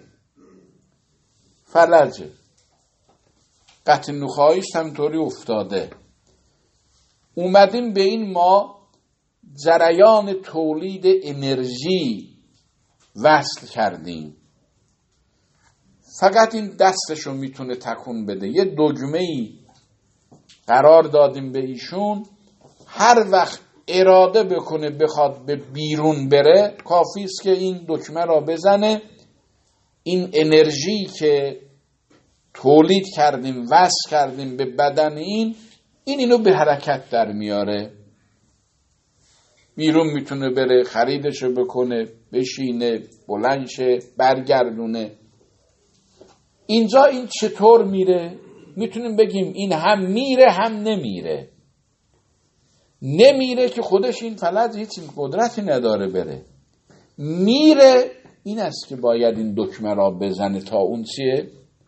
فلجه قطع نخاعیش همطوری افتاده، اومدیم به این ما جریان تولید انرژی وصل کردیم، فقط این دستشو میتونه تکون بده. یه دگمه‌ای قرار دادیم به ایشون، هر وقت اراده بکنه بخواد به بیرون بره کافی است که این دکمه را بزنه، این انرژی که تولید کردیم وصل کردیم به بدن این این اینو به حرکت در میاره، بیرون میتونه بره، خریدشو بکنه، بشینه، بلندشه، برگردونه. اینجا این چطور میره؟ میتونیم بگیم این هم میره هم نمیره. نمیره که خودش این فلج هیچ قدرتی نداره بره. میره این است که باید این دکمه را بزنه تا اون چیه؟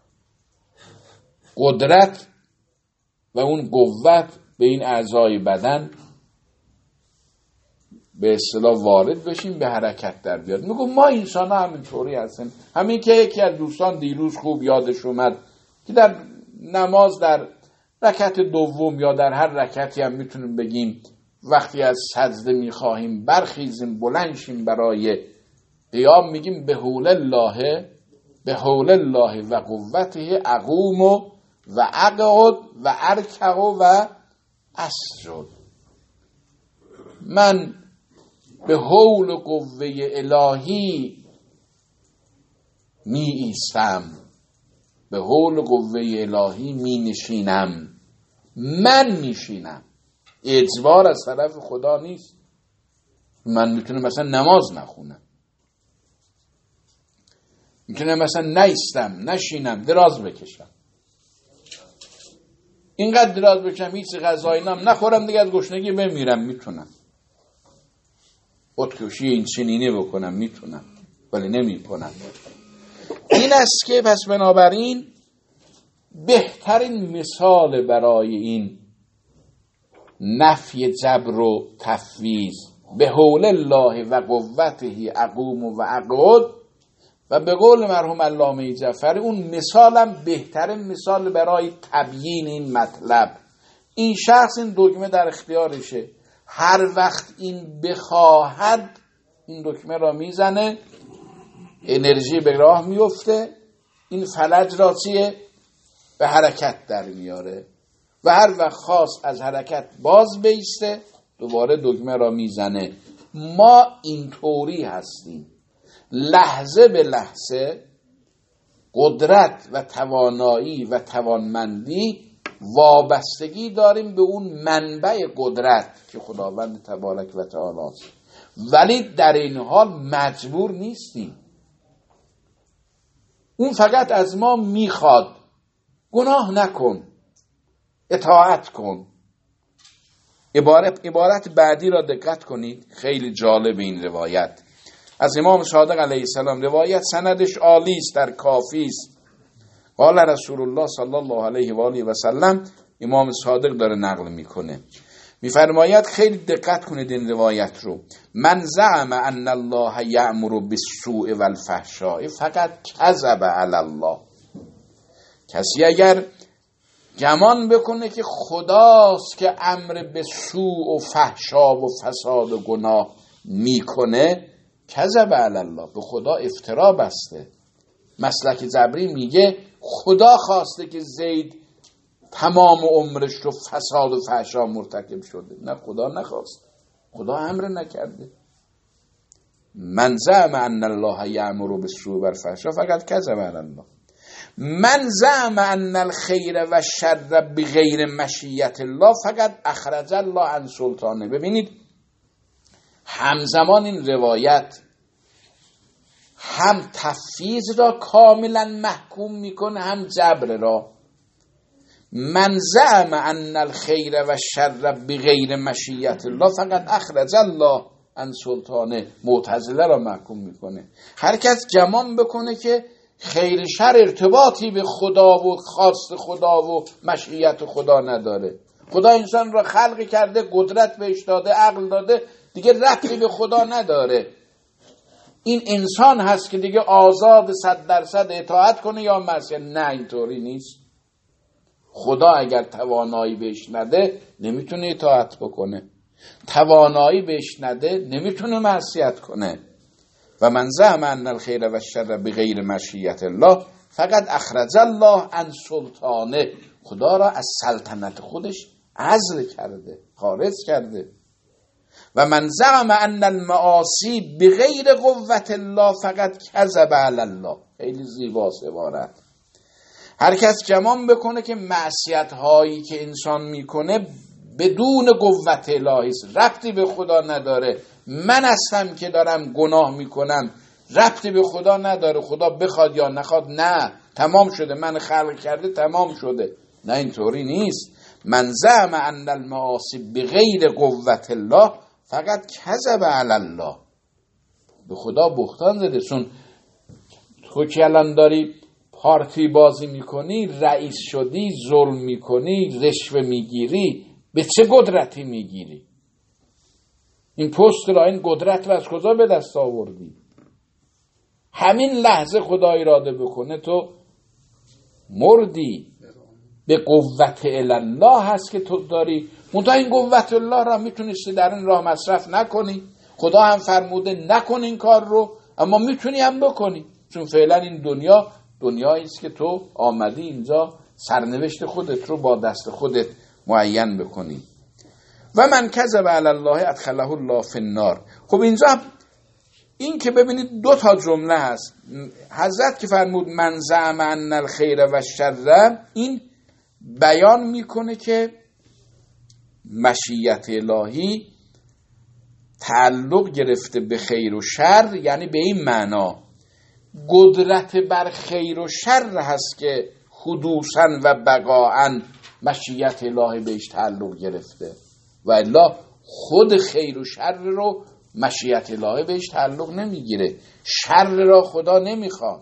قدرت و اون قوت به این اعضای بدن به اصطلاح وارد بشیم، به حرکت در بیاد. میگم ما انسان ها همینطوری هستیم. همین که یکی از دوستان دیروز خوب یادش اومد که در نماز در رکعت دوم یا در هر رکعتی هم میتونیم بگیم وقتی از سجده میخواهیم برخیزیم بلند شیم برای قیام، میگیم به حول الله به حول الله و قوته اقوم و اقعد و ارکع و اسجد. من به حول و قوه الهی می ایستم، به حول و قوه الهی می نشینم، من میشینم، اجبار از طرف خدا نیست. من میتونم مثلا نماز نخونم، میتونم مثلا نیستم، نشینم، دراز بکشم، اینقدر دراز بکشم هیچ غذایی نم نخورم دیگه از گشنگی بمیرم، میتونم خودکشی این چنینی بکنم، میتونم، ولی نمیکنم. این است که پس بنابراین بهترین مثال برای این نفی جبر و تفویض به حول الله و قوته اقوم و اقعد و به قول مرحوم علامه جعفری اون مثالم بهترین مثال برای تبیین این مطلب. این شخص این دکمه در اختیارشه، هر وقت این بخواهد این دکمه را میزنه، انرژی به راه میفته، این فلج را چیه؟ به حرکت در میاره و هر وقت خواست از حرکت باز بیسته دوباره دکمه را میزنه. ما اینطوری هستیم، لحظه به لحظه قدرت و توانایی و توانمندی وابستگی داریم به اون منبع قدرت که خداوند تبارک و تعالی است، ولی در این حال مجبور نیستیم. اون فقط از ما میخواد گناه نکن، اطاعت کن. عبارت, عبارت بعدی را دقت کنید، خیلی جالب این روایت از امام صادق علیه السلام. روایت سندش عالی است، در کافی است. قال رسول الله صلی الله علیه و آله و سلم، امام صادق داره نقل میکنه، میفرماید خیلی دقت کنید این روایت رو. من زعم ان الله یأمر بالسوء والفحشاء فقط کذب علی الله. کسی اگر گمان بکنه که خداست که امر به سوء و فحشا و فساد و گناه میکنه، کذب علی الله، به خدا افترا بسته. مسلک جبری میگه خدا خواسته که زید تمام عمرش رو فساد و فحشا مرتکب شده، نه خدا نخواست، خدا امر نکرده. من زعم ان الله یأمر بالسوء والفحشاء فقد کذب علی الله. من زعم ان الخیر و الشر بغیر مشیت الله فقط اخرج الله عن سلطانه. ببینید همزمان این روایت هم تفویض را کاملا محکوم میکنه هم جبر را. من زعم ان الخیر و الشر بغیر مشیت الله فقط اخرج الله عن سلطانه، معتزله را محکوم میکنه. هر کس گمان بکنه که خیر شر ارتباطی به خدا و خواست خدا و مشیت خدا نداره. خدا انسان را خلق کرده، قدرت بهش داده، عقل داده، دیگه ربطی به خدا نداره. این انسان هست که دیگه آزاد صد درصد اطاعت کنه یا معصیت. نه، اینطوری نیست. خدا اگر توانایی بهش نده نمیتونه اطاعت بکنه، توانایی بهش نده نمیتونه معصیت کنه. و من زعم ان الخیر و الشر بغیر مشیت الله فقط اخرج الله عن سلطانه، خدا را از سلطنت خودش عزل کرده، خارج کرده. و من زعم ان المعاصی بغیر قوت الله فقط کذب علی الله. خیلی زیباست عبارت. هر کس گمان بکنه که معصیت هایی که انسان میکنه بدون قوت الهی است، ربطی به خدا نداره، من هستم که دارم گناه میکنم، ربطی به خدا نداره، خدا بخواد یا نخواد، نه تمام شده، من خلق کرده تمام شده. نه، اینطوری نیست. من زعم ان المعاصی بغیر قوت الله فقط کذب علی الله، به خدا بهتان زده. چون تو که الان داری پارتی بازی میکنی، رئیس شدی، ظلم میکنی، رشوه میگیری، به چه قدرتی میگیری؟ این پست را، این قدرت را از کجا به دست آوردی؟ همین لحظه خدا اراده بکنه تو مردی. به قوت الله هست که تو داری. منتها این قوت الله را میتونستی در این راه مصرف نکنی. خدا هم فرموده نکن این کار رو، اما میتونی هم بکنی. چون فعلا این دنیا دنیایی است که تو آمدی اینجا سرنوشت خودت رو با دست خودت معین بکنی. و من کذب علی الله ادخله الله فی النار. خب اینجا این که ببینید دو تا جمله هست. حضرت که فرمود من زعم ان الخیر و الشر، این بیان میکنه که مشیت الهی تعلق گرفته به خیر و شر، یعنی به این معنا قدرت بر خیر و شر هست که حدوثاً و بقاعاً مشیت الهی بهش تعلق گرفته، و الا خود خیر و شر رو مشیت الهی بهش تعلق نمیگیره. شر را خدا نمیخواد.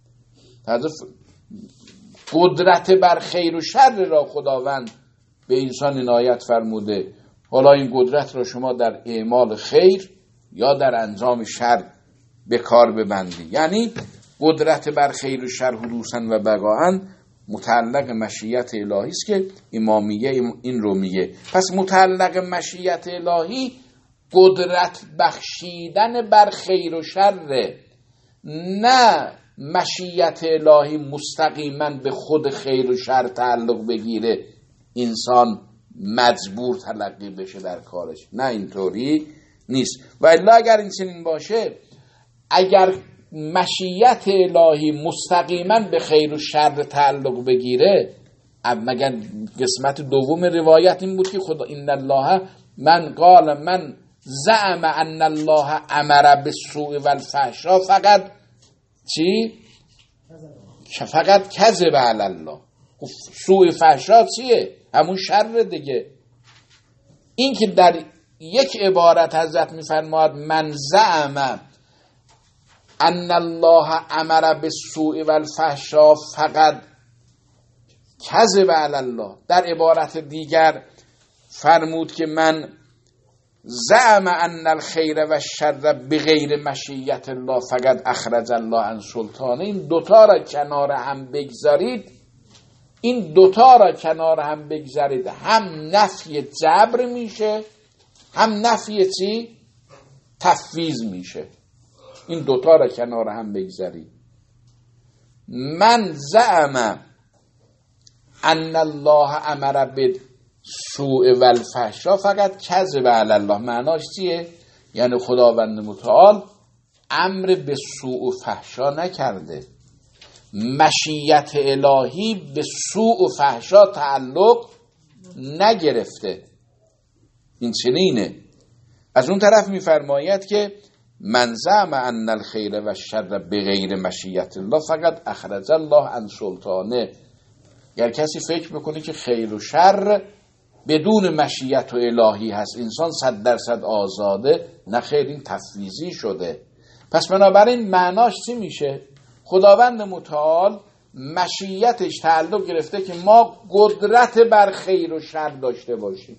قدرت بر خیر و شر را خداوند به انسان عنایت فرموده. حالا این قدرت را شما در اعمال خیر یا در انجام شر به کار ببندی. یعنی قدرت بر خیر و شر حدوثاً و بقاعاً متعلق مشیت الهی است که امامیه این رو میگه. پس متعلق مشیت الهی قدرت بخشیدن بر خیر و شر، نه مشیت الهی مستقیما به خود خیر و شر تعلق بگیره انسان مجبور تلقی بشه در کارش. نه، اینطوری نیست. و الا اگر این چنین باشه، اگر مشیت الهی مستقیما به خیر و شر تعلق بگیره، مگر قسمت دوم روایت این بود که خدا این الله من قال من زعم ان الله امر بالسوء والفحشاء فقط چی؟ فقط کذب علی الله. سوء فحشا چیه؟ همون شر دیگه. این که در یک عبارت حضرت میفرماد من زعم ان الله امر بالسوء والفحشاء فقط کذب علی الله، در عبارت دیگر فرمود که من زعم ان الخیر و الشر بغیر مشیت الله فقط اخرج الله عن سلطانه. این دوتا را کنار هم بگذارید، این دوتا را کنار هم بگذارید، هم نفی جبر میشه، هم نفی چی؟ تفویض میشه. این دوتا را کنار هم بگذارید. من زعم ان الله امر بالسوء والفحشاء فقط کذب علی الله. معناش چیه؟ یعنی خداوند متعال امر به سوء و فحشا نکرده. مشیت الهی به سوء و فحشا تعلق نگرفته. این چنینه. از اون طرف میفرماید که من زعم ان الخیر و الشر بغیر مشیت الله فقط اخرج الله عن سلطانه. اگر کسی فکر میکنه که خیر و شر بدون مشیت و الهی هست، انسان صد درصد آزاده، نه خیر، این تفویضی شده. پس بنابراین معناش چی میشه؟ خداوند متعال مشیتش تعلق گرفته که ما قدرت بر خیر و شر داشته باشیم،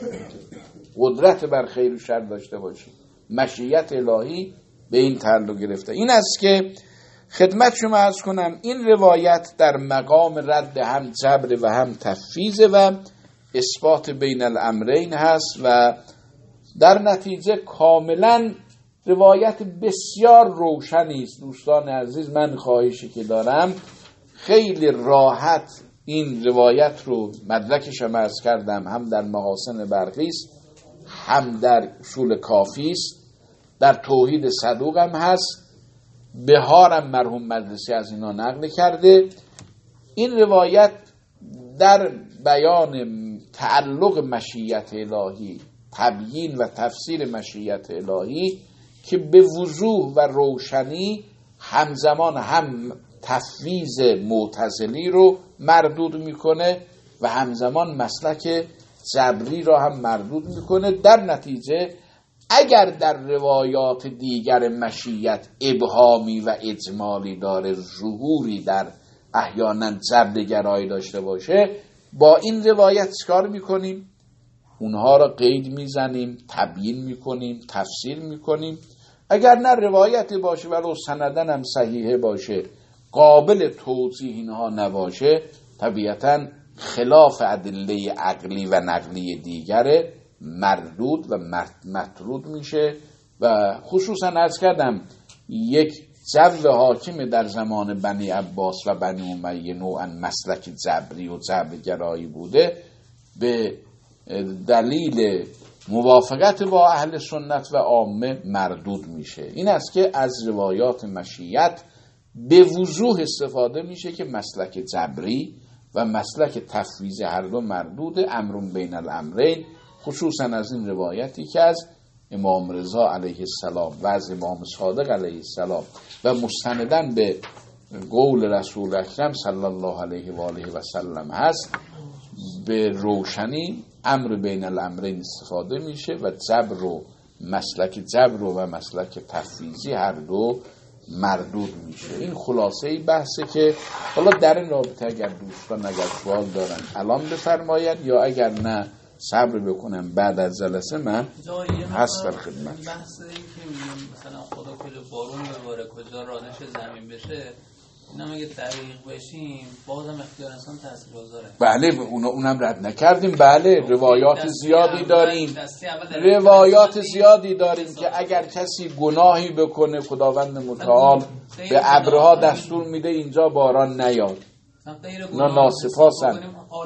قدرت بر خیر و شر داشته باشیم. مشیت الهی به این تعلق گرفته. این است که خدمت شما عرض کنم این روایت در مقام رد هم جبر و هم تفویض و اثبات بین الامرین هست و در نتیجه کاملا روایت بسیار روشنی است. دوستان عزیز، من خواهشی که دارم خیلی راحت این روایت رو مدرکش هم عرض کردم، هم در محاسن برقی است، هم در اصول کافی است، در توحید صدوق هم هست، بهارم مرحوم مدرسی از اینا نقل کرده. این روایت در بیان تعلق مشیت الهی، تبیین و تفسیر مشیت الهی که به وضوح و روشنی همزمان هم تفویض معتزلی رو مردود میکنه و همزمان مسلک جبری رو هم مردود میکنه. در نتیجه اگر در روایات دیگر مشیت ابهامی و اجمالی داره، ظهوری در احیانا جبرگرایی داشته باشه، با این روایت چیکار میکنیم؟ اونها را قید میزنیم، تبیین میکنیم، تفسیر میکنیم. اگر نه روایت باشه ولو سندن هم صحیحه باشه، قابل توضیح اینها نباشه، طبیعتا خلاف ادله عقلی و نقلی دیگر مردود و مطرود میشه. و خصوصا عرض کردم یک جو حاکم در زمان بنی عباس و بنی امیه نوعا مسلک جبری و جبرگرایی بوده، به دلیل موافقت با اهل سنت و عامه مردود میشه. این است که از روایات مشیت به وضوح استفاده میشه که مسلک جبری و مسلک تفویض هر دو مردود، امرون بین الامرین، خصوصا از این روایتی که از امام رضا علیه السلام و از امام صادق علیه السلام و مستندن به قول رسول اکرم صلی الله علیه و آله و سلم هست، به روشنی امر بین الامرین استفاده میشه و جبر و مسلک جبر و مسلک تفویضی هر دو مردود میشه. این خلاصه بحثه که حالا در این رابطه اگر دوستان اگر سوال دارن الان بفرماید، یا اگر نه صبر بکنم بعد از جلسه من هست در خدمت. بحث این که میگیم مثلا خدا کجا بارون بباره، کجا رانش زمین بشه، اینا اگه دقیق بشیم بازم اختیار انسان تاثیرگذاره. بله اونا اونم رد نکردیم. بله روایات زیادی داریم، روایات زیادی داریم که اگر کسی گناهی بکنه خداوند متعال به ابرها دستور میده اینجا باران نیاد، اونا ناسپاسن.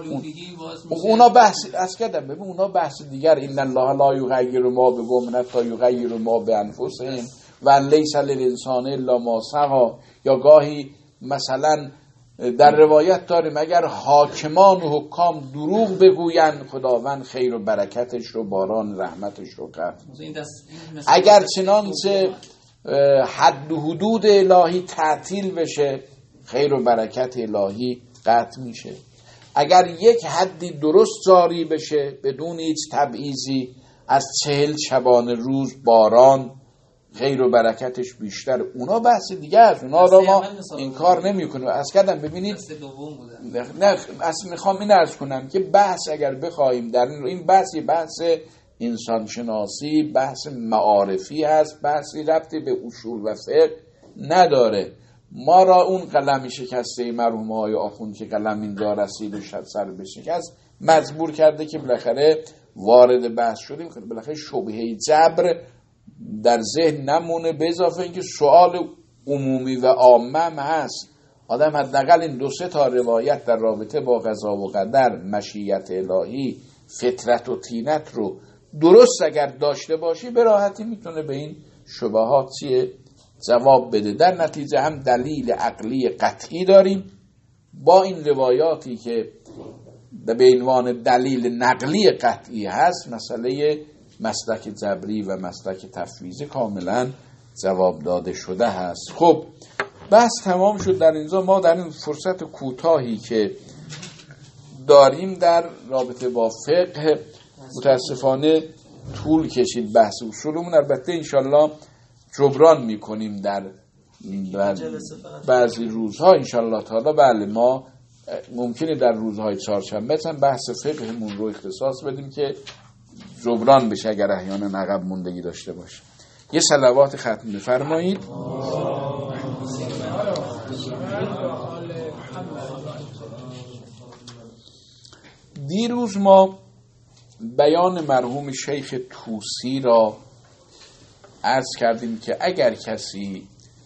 اونا بحث از کردم ببین اونا بحث دیگر. این الله لا یغیر ما بقوم حتی یغیر ما بانفسهم و لیس للانسان الا ما سعی. یا گاهی مثلا در روایت داریم اگر حاکمان و حکام دروغ بگویند خداوند خیر و برکتش رو، باران رحمتش رو قطع. اگر چنانچه حد و حدود الهی تعطیل بشه خیر و برکت الهی قطع میشه. اگر یک حدی درست جاری بشه بدون هیچ تبعیضی، از چهل شبانه روز باران خیر و برکتش بیشتر، اونا بحث دیگه است، اونا را ما این کار نمی کنیم. از کردم ببینید نه اصلا میخوام این عرض کنم که بحث اگر بخواهیم در این, این بحث بحث انسان شناسی، بحث معارفی هست، بحثی ربطی به اصول و فقه نداره. ما را اون قلم شکسته مرحوم های آخوند که قلم اینجا رسید و شد سر بشکست مجبور کرده که بالاخره وارد بحث شدیم. بالاخره شبهه جبر در ذهن نمونه، به اضافه اینکه سوال عمومی و عامه هم هست. آدم حداقل این دو سه تا روایت در رابطه با قضا و قدر، مشیت الهی، فطرت و طینت رو درست اگر داشته باشی به راحتی میتونه به این شبهات چیه جواب بده. در نتیجه هم دلیل عقلی قطعی داریم با این روایاتی که به عنوان دلیل نقلی قطعی هست. مسئله مسلک جبری و مسلک تفویضی کاملا جواب داده شده هست. خب بحث تمام شد در اینجا. ما در این فرصت کوتاهی که داریم در رابطه با فقه متاسفانه طول کشید بحث اصولمون. البته انشالله جبران میکنیم در بعضی روزها انشالله تعالی. بله ما ممکنه در روزهای چهارشنبه هم بحث فقهمون رو اختصاص بدیم که جبران بشه اگر احیانا عقب موندگی داشته باشه. یه صلوات ختم بفرمایید. دیروز ما بیان مرحوم شیخ طوسی را عرض کردیم که اگر کسی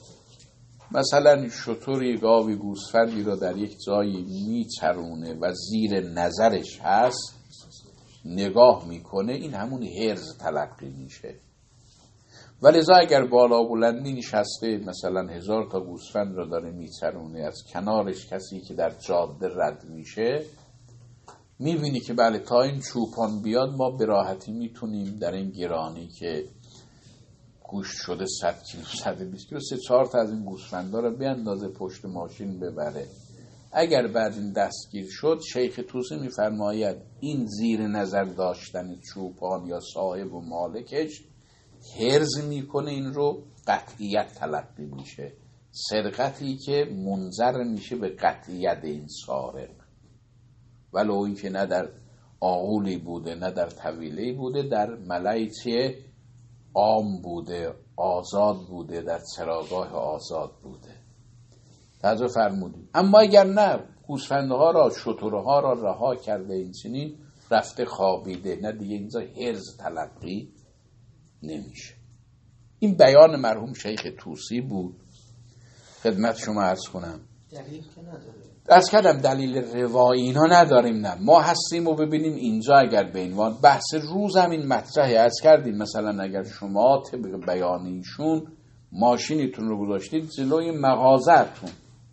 مثلا شتری، گاوی، گوسفندی را در یک جایی میچرونه و زیر نظرش هست نگاه میکنه، این همون حرز تلقی میشه. ولذا اگر بالا بلندی نشسته مثلا هزار تا گوسفند را داره میچرونه، از کنارش کسی که در جاده رد میشه، میبینی که بله تا این چوپان بیاد ما به راحتی میتونیم در این گرانی که گوشت شده صد کیلو، صد و بیست کیلو، سه چهار تا از این گوسفندا رو بیاندازه پشت ماشین ببره. اگر بعد این دستگیر شد، شیخ طوسی میفرماید این زیر نظر داشتن چوپان یا صاحب و مالکش حرز میکنه، این رو قطعیت تلقی میشه، سرقتی که منظر میشه به قطعیت این سارق، ولو این که نه در آغولی بوده نه در طویله‌ای بوده، در ملایچه عام بوده، آزاد بوده، در چراگاه آزاد بوده. توجه فرمودید. اما اگر نه گوسفندها را، شترها را رها کرده این چنین رفته خوابیده، نه دیگه اینجا حرز تلقی نمیشه. این بیان مرحوم شیخ طوسی بود. خدمت شما عرض کنم دلیل که نداره. از کردم دلیل روایی اینا نداریم. نه ما هستیم و ببینیم اینجا اگر به عنوان بحث روز هم این مطرحی از کردیم. مثلا اگر شما طبق بیانیشون ماشینیتون رو گذاشتید جلوی مغازه‌تون،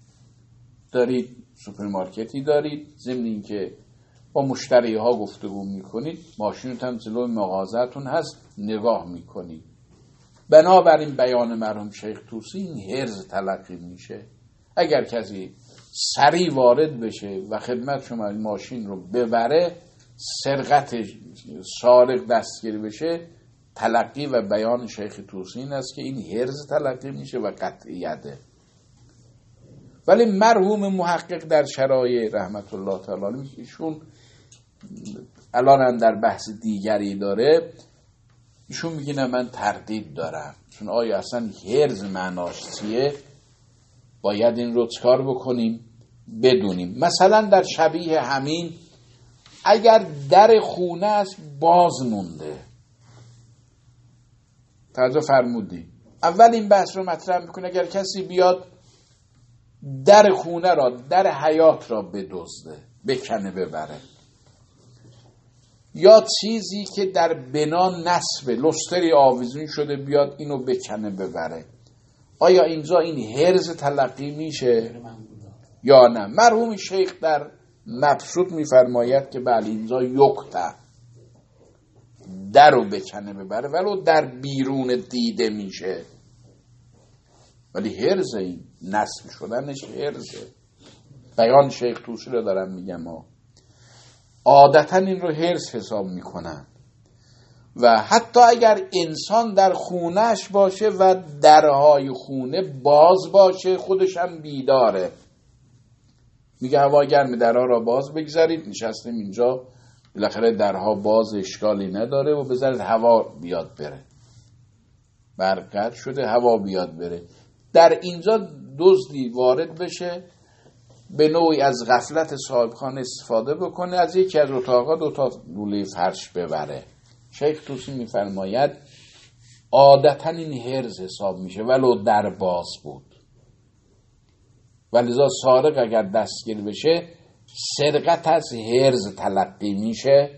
دارید سوپرمارکتی دارید، ضمن این که با مشتری ها گفتگو میکنید، ماشینتون هم جلوی مغازه‌تون هست، نگاه میکنید. بنابراین بیان مرحوم شیخ طوسی این حرز تلقی میشه. اگر کسی سریع وارد بشه و خدمت شما این ماشین رو ببره، سرقت سارق دستگیر بشه، تلقی و بیان شیخ طوسی این است که این حرز تلقی میشه و قطعیته. ولی مرحوم محقق در شرایع رحمت الله تعالی علیه ایشون الان هم در بحث دیگری داره، ایشون میگه نه من تردید دارم، چون آیا اصلا حرز معناش چیه؟ باید این رو چکار بکنیم بدونیم. مثلا در شبیه همین اگر در خونه است باز مونده، توجه فرمودی، اول این بحث رو مطرح میکنه. اگر کسی بیاد در خونه را، در حیات را بدزده، بکنه ببره، یا چیزی که در بنا نصب لستری آویزون شده بیاد اینو بکنه ببره، آیا اینجا این حرز تلقی میشه یا نه؟ مرحوم شیخ در مبسوط میفرماید که بله اینجا یکتا، در رو بکنه ببره ولو در بیرون دیده میشه، ولی حرز این نصب شدنش حرزه. بیان شیخ طوسی رو دارم میگم ها. عادتا این رو حرز حساب میکنن و حتی اگر انسان در خونهش باشه و درهای خونه باز باشه خودش هم بیداره، میگه هوا گرمه درها را باز بگذارید، نشستیم اینجا بالاخره درها باز اشکالی نداره و بذارید هوا بیاد بره، برق قطع شده هوا بیاد بره. در اینجا دزدی وارد بشه به نوعی از غفلت صاحبخانه استفاده بکنه، از یکی از اتاقا دو تا لوله فرش ببره. شیخ طوسی میفرماید عادتا این حرز حساب میشه ولو در باز بود، ولذا سارق اگر دستگیر بشه سرقت از حرز تلقی میشه،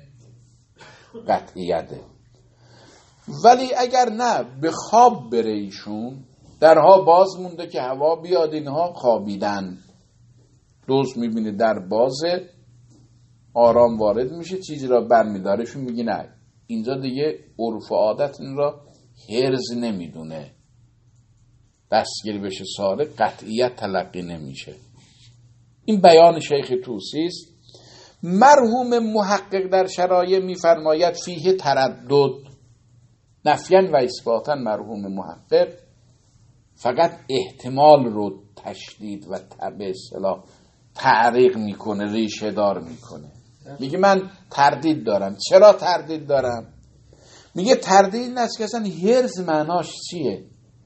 قطعیته. ولی اگر نه به خواب بره ایشون، درها باز مونده که هوا بیاد، اینها خوابیدن. دوست میبینه در بازه، آرام وارد میشه، چیزی را برمیدارشون میگه نه، اینجا دیگه عرف و عادت این را هرز نمیدونه، دستگیر بشه سارق قطعیت تلقی نمیشه. این بیان شیخ طوسی است. مرحوم محقق در شرایع میفرماید فیه تردد، نفیاً و اثباتاً مرحوم محقق فقط احتمال رو تشدید و به اصطلاح تعریق میکنه، ریشه دار میکنه. میگه من تردید دارم. چرا تردید دارم؟ میگه تردید این است که اصلا هرز معناش چیه؟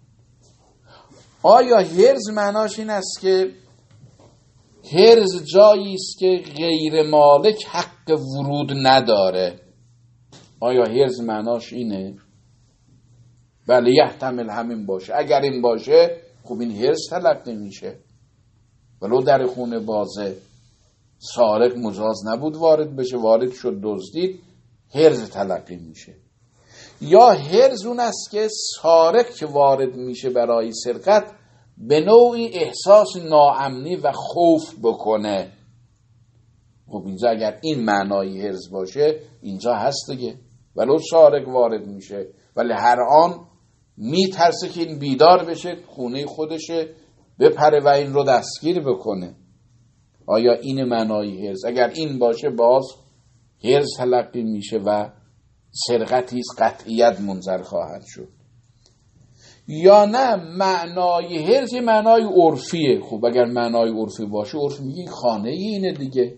آیا هرز معناش این است که هرز جایی است که غیر مالک حق ورود نداره؟ آیا هرز معناش اینه؟ بله یحتمل همین باشه. اگر این باشه خب این هرز تلقی میشه. ولو در خونه بازه، سارق مجاز نبود وارد بشه، وارد شد دزدید، هرز تلقی میشه. یا هرز اون است که سارق که وارد میشه برای سرقت به نوعی احساس ناامنی و خوف بکنه. خب اینجا اگر این معنای هرز باشه اینجا هست دیگه. ولو سارق وارد میشه ولی هر آن میترسه که این بیدار بشه، خونه خودشه، بپره و این رو دستگیر بکنه. آیا این معنای هرز؟ اگر این باشه باز هرز تلقی میشه و سرقتی است قطعیت منظر خواهد شد. یا نه معنای هرز یه معنای عرفیه. خب اگر معنای عرفی باشه، عرف میگه خانه اینه دیگه،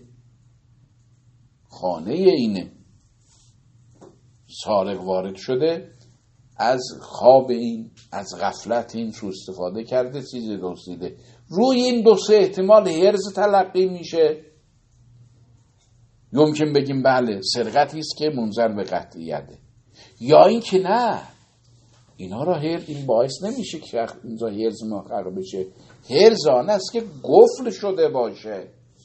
خانه اینه، سارق وارد شده، از خواب این، از غفلت این سوء استفاده کرده، چیزی دزدیده. روی این دو سه احتمال هرز تلقی میشه. ممکن بگیم بله سرقتی است که منظر به قطعیته، یا این که نه، اینا را هر این باعث نمیشه که اینجا هرز محقق بشه. هرز آن است که قفل شده باشه،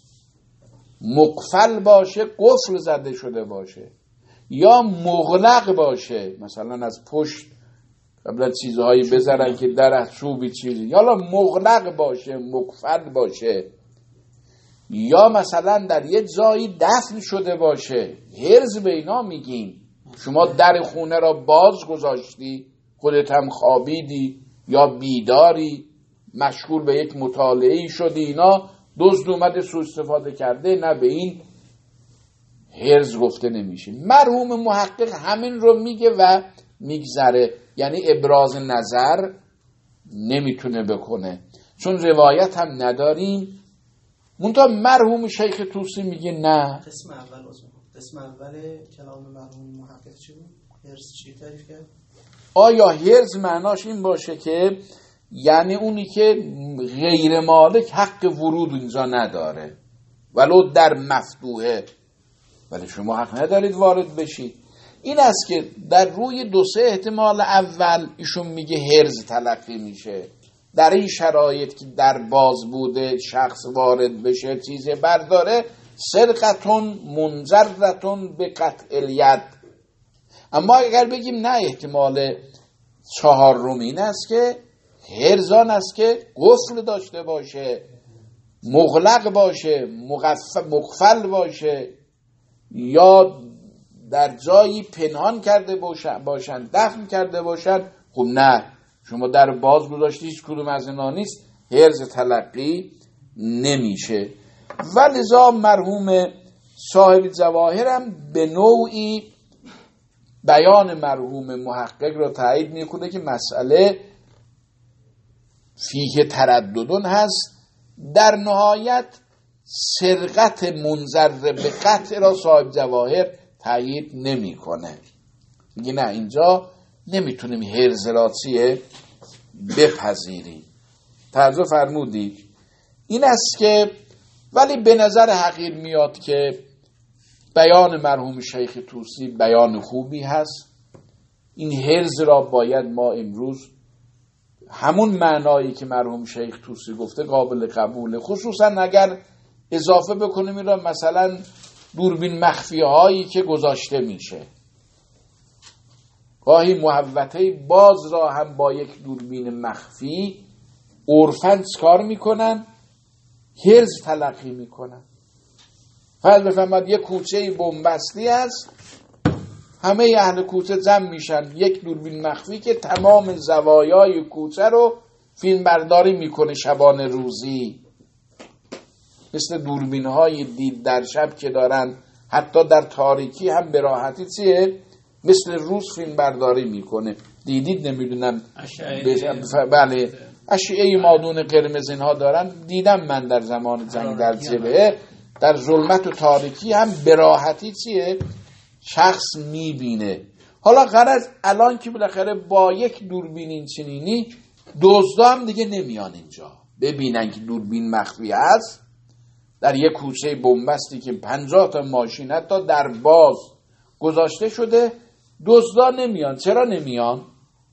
مقفل باشه، قفل زده شده باشه، یا مغلق باشه، مثلا از پشت قبلا چیزهایی بذارن که در از چوبی چیزی، یا مغلق باشه، مقفل باشه، یا مثلا در یه جایی دفن شده باشه. هرز به اینا میگیم. شما در خونه را باز گذاشتی، خودت هم خوابیدی یا بیداری، مشغول به یک مطالعه شدی، اینا دزد اومده سوء استفاده کرده، نه به این هرز گفته نمیشه. مرحوم محقق همین رو میگه و میگذره، یعنی ابراز نظر نمیتونه بکنه، چون روایت هم نداریم. منتها مرحوم شیخ طوسی میگه نه. قسم اول قسم اول کلام مرحوم محقق چی بود؟ هرز چی تعریف کرد؟ آیا هرز معناش این باشه که یعنی اونی که غیر مالک حق ورود اینجا نداره ولو در مفتوحه، ولی شما حق ندارید وارد بشید. این است که در روی دو سه احتمال اول ایشون میگه هرز تلقی میشه. در این شرایط که در باز بوده شخص وارد بشه چیزی برداره، سرقتون منجرتون به قطع الید. اما اگر بگیم نه، احتمال چهارم این است که هرزان است که قفل داشته باشه، مغلق باشه، مقفل باشه، یا در جایی پنهان کرده باشن, باشن دفن کرده باشن. خب نه، شما در باز گذاشتی، هیچ کدوم از اینا نیست، هرز تلقی نمیشه. و لذا مرحوم صاحب جواهر هم به نوعی بیان مرحوم محقق رو تایید میکنه که مسئله فیه ترددون هست. در نهایت سرقت منظر به قطع را صاحب جواهر تایید نمیکنه، میگه نه اینجا نمیتونیم هرز را چیه بپذیریم. توجه فرمودید؟ این است که ولی به نظر حقیر میاد که بیان مرحوم شیخ طوسی بیان خوبی هست. این هرز را باید ما امروز همون معنایی که مرحوم شیخ طوسی گفته قابل قبوله، خصوصا اگر اضافه بکنیم این را مثلا دوربین مخفی هایی که گذاشته میشه. گاهی محوطه باز را هم با یک دوربین مخفی عرفاً کار میکنن، حرز تلقی میکنن. فرض بفرماد یک کوچه بنبستی است، همه اهل کوچه جمع میشن، یک دوربین مخفی که تمام زوایای کوچه رو فیلم برداری میکنه شبانه روزی، مثل دوربین های دید در شب که دارن حتی در تاریکی هم به راحتی چیه مثل روز فیلم برداری میکنه. دیدید نمیدونم بله اشعه مادون قرمز اینها دارن، دیدم من در زمان جنگ در جبهه، در ظلمت و تاریکی هم به راحتی چیه شخص میبینه. حالا غرض الان که بالاخره با یک دوربین این چنینی دزدا هم دیگه نمیان اینجا ببینن که دوربین مخفی هست در یک کوچه بنبستی که پنجاه تا ماشین حتی در باز گذاشته شده. دزدا نمیان. چرا نمیان؟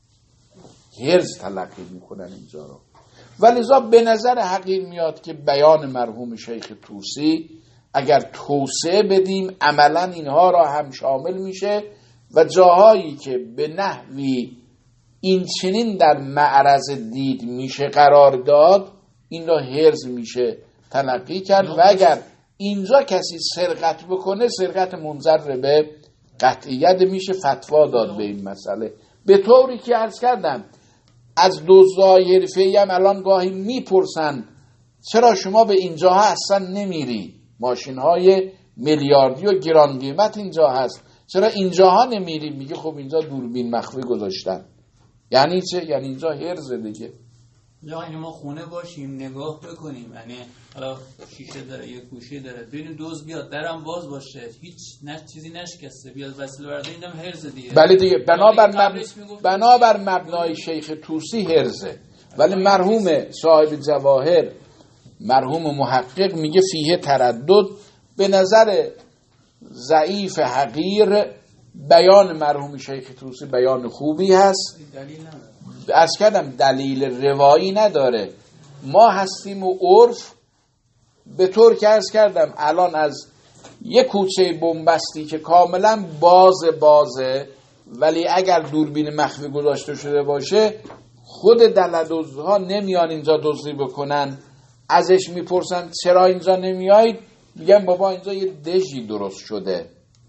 حرز تلقی میکنن اینجا رو. ولذا به نظر حقیر میاد که بیان مرحوم شیخ طوسی اگر توسعه بدیم عملا اینها را هم شامل میشه و جاهایی که به نحوی این چنین در معرض دید میشه قرار داد این را حرز میشه تلقی کرد و اگر اینجا کسی سرقت بکنه سرقت منجر به قطعیت میشه فتوا داد به این مسئله. به طوری که عرض کردم از دزدای حرفه‌ای هم الان گاهی میپرسن چرا شما به اینجاها اصلا نمیری؟ ماشین های میلیاردی و گران قیمت اینجا هست، چرا اینجاها نمیری؟ میگه خب اینجا دوربین مخفی گذاشتن. یعنی چه؟ یعنی اینجا حرز دیگه. یا یعنی ما خونه باشیم نگاه بکنیم، یعنی حالا شیشه داره یه گوشه داره ببینیم دوز بیاد درم باز باشه هیچ نه چیزی نشکسته بیاد وسیله برده اینم هرز دیگه. بله دیگه بنابر مب... بنابر مبنای شیخ طوسی هرزه. ولی مرحوم صاحب جواهر مرحوم محقق میگه فیه تردد. به نظر ضعیف حقیر بیان مرحوم شیخ طوسی بیان خوبی هست. دلیل نداره. عرض کردم دلیل روایی نداره. ما هستیم و عرف به طور که عرض کردم الان از یک کوچه بنبستی که کاملا باز بازه ولی اگر دوربین مخفی گذاشته شده باشه خود دلدزدها نمیان اینجا دزدی بکنن. ازش میپرسن چرا اینجا نمیایید؟ میگن بابا اینجا یه دژی درست شده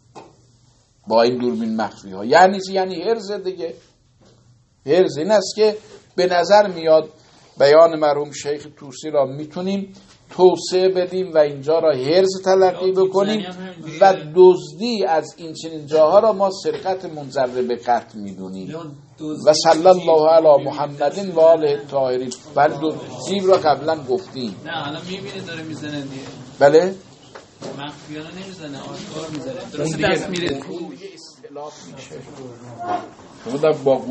با این دوربین مخفی ها. یعنی یعنی هرز دیگه. هرز این است که به نظر میاد بیان مرحوم شیخ طوسی را میتونیم توسعه بدیم و اینجا را هرز تلقی بکنیم و دزدی از این چنین جاها را ما سرقت منجر به قتل میدونیم. و صلی الله علی محمد و آله الطاهرین. ولی زیب را قبلا گفتیم. نه الان میبینه داره میزنه دیگه. بله مخفیانه نمیزنه آشکار میزنه. درست دست میره اون دیگه با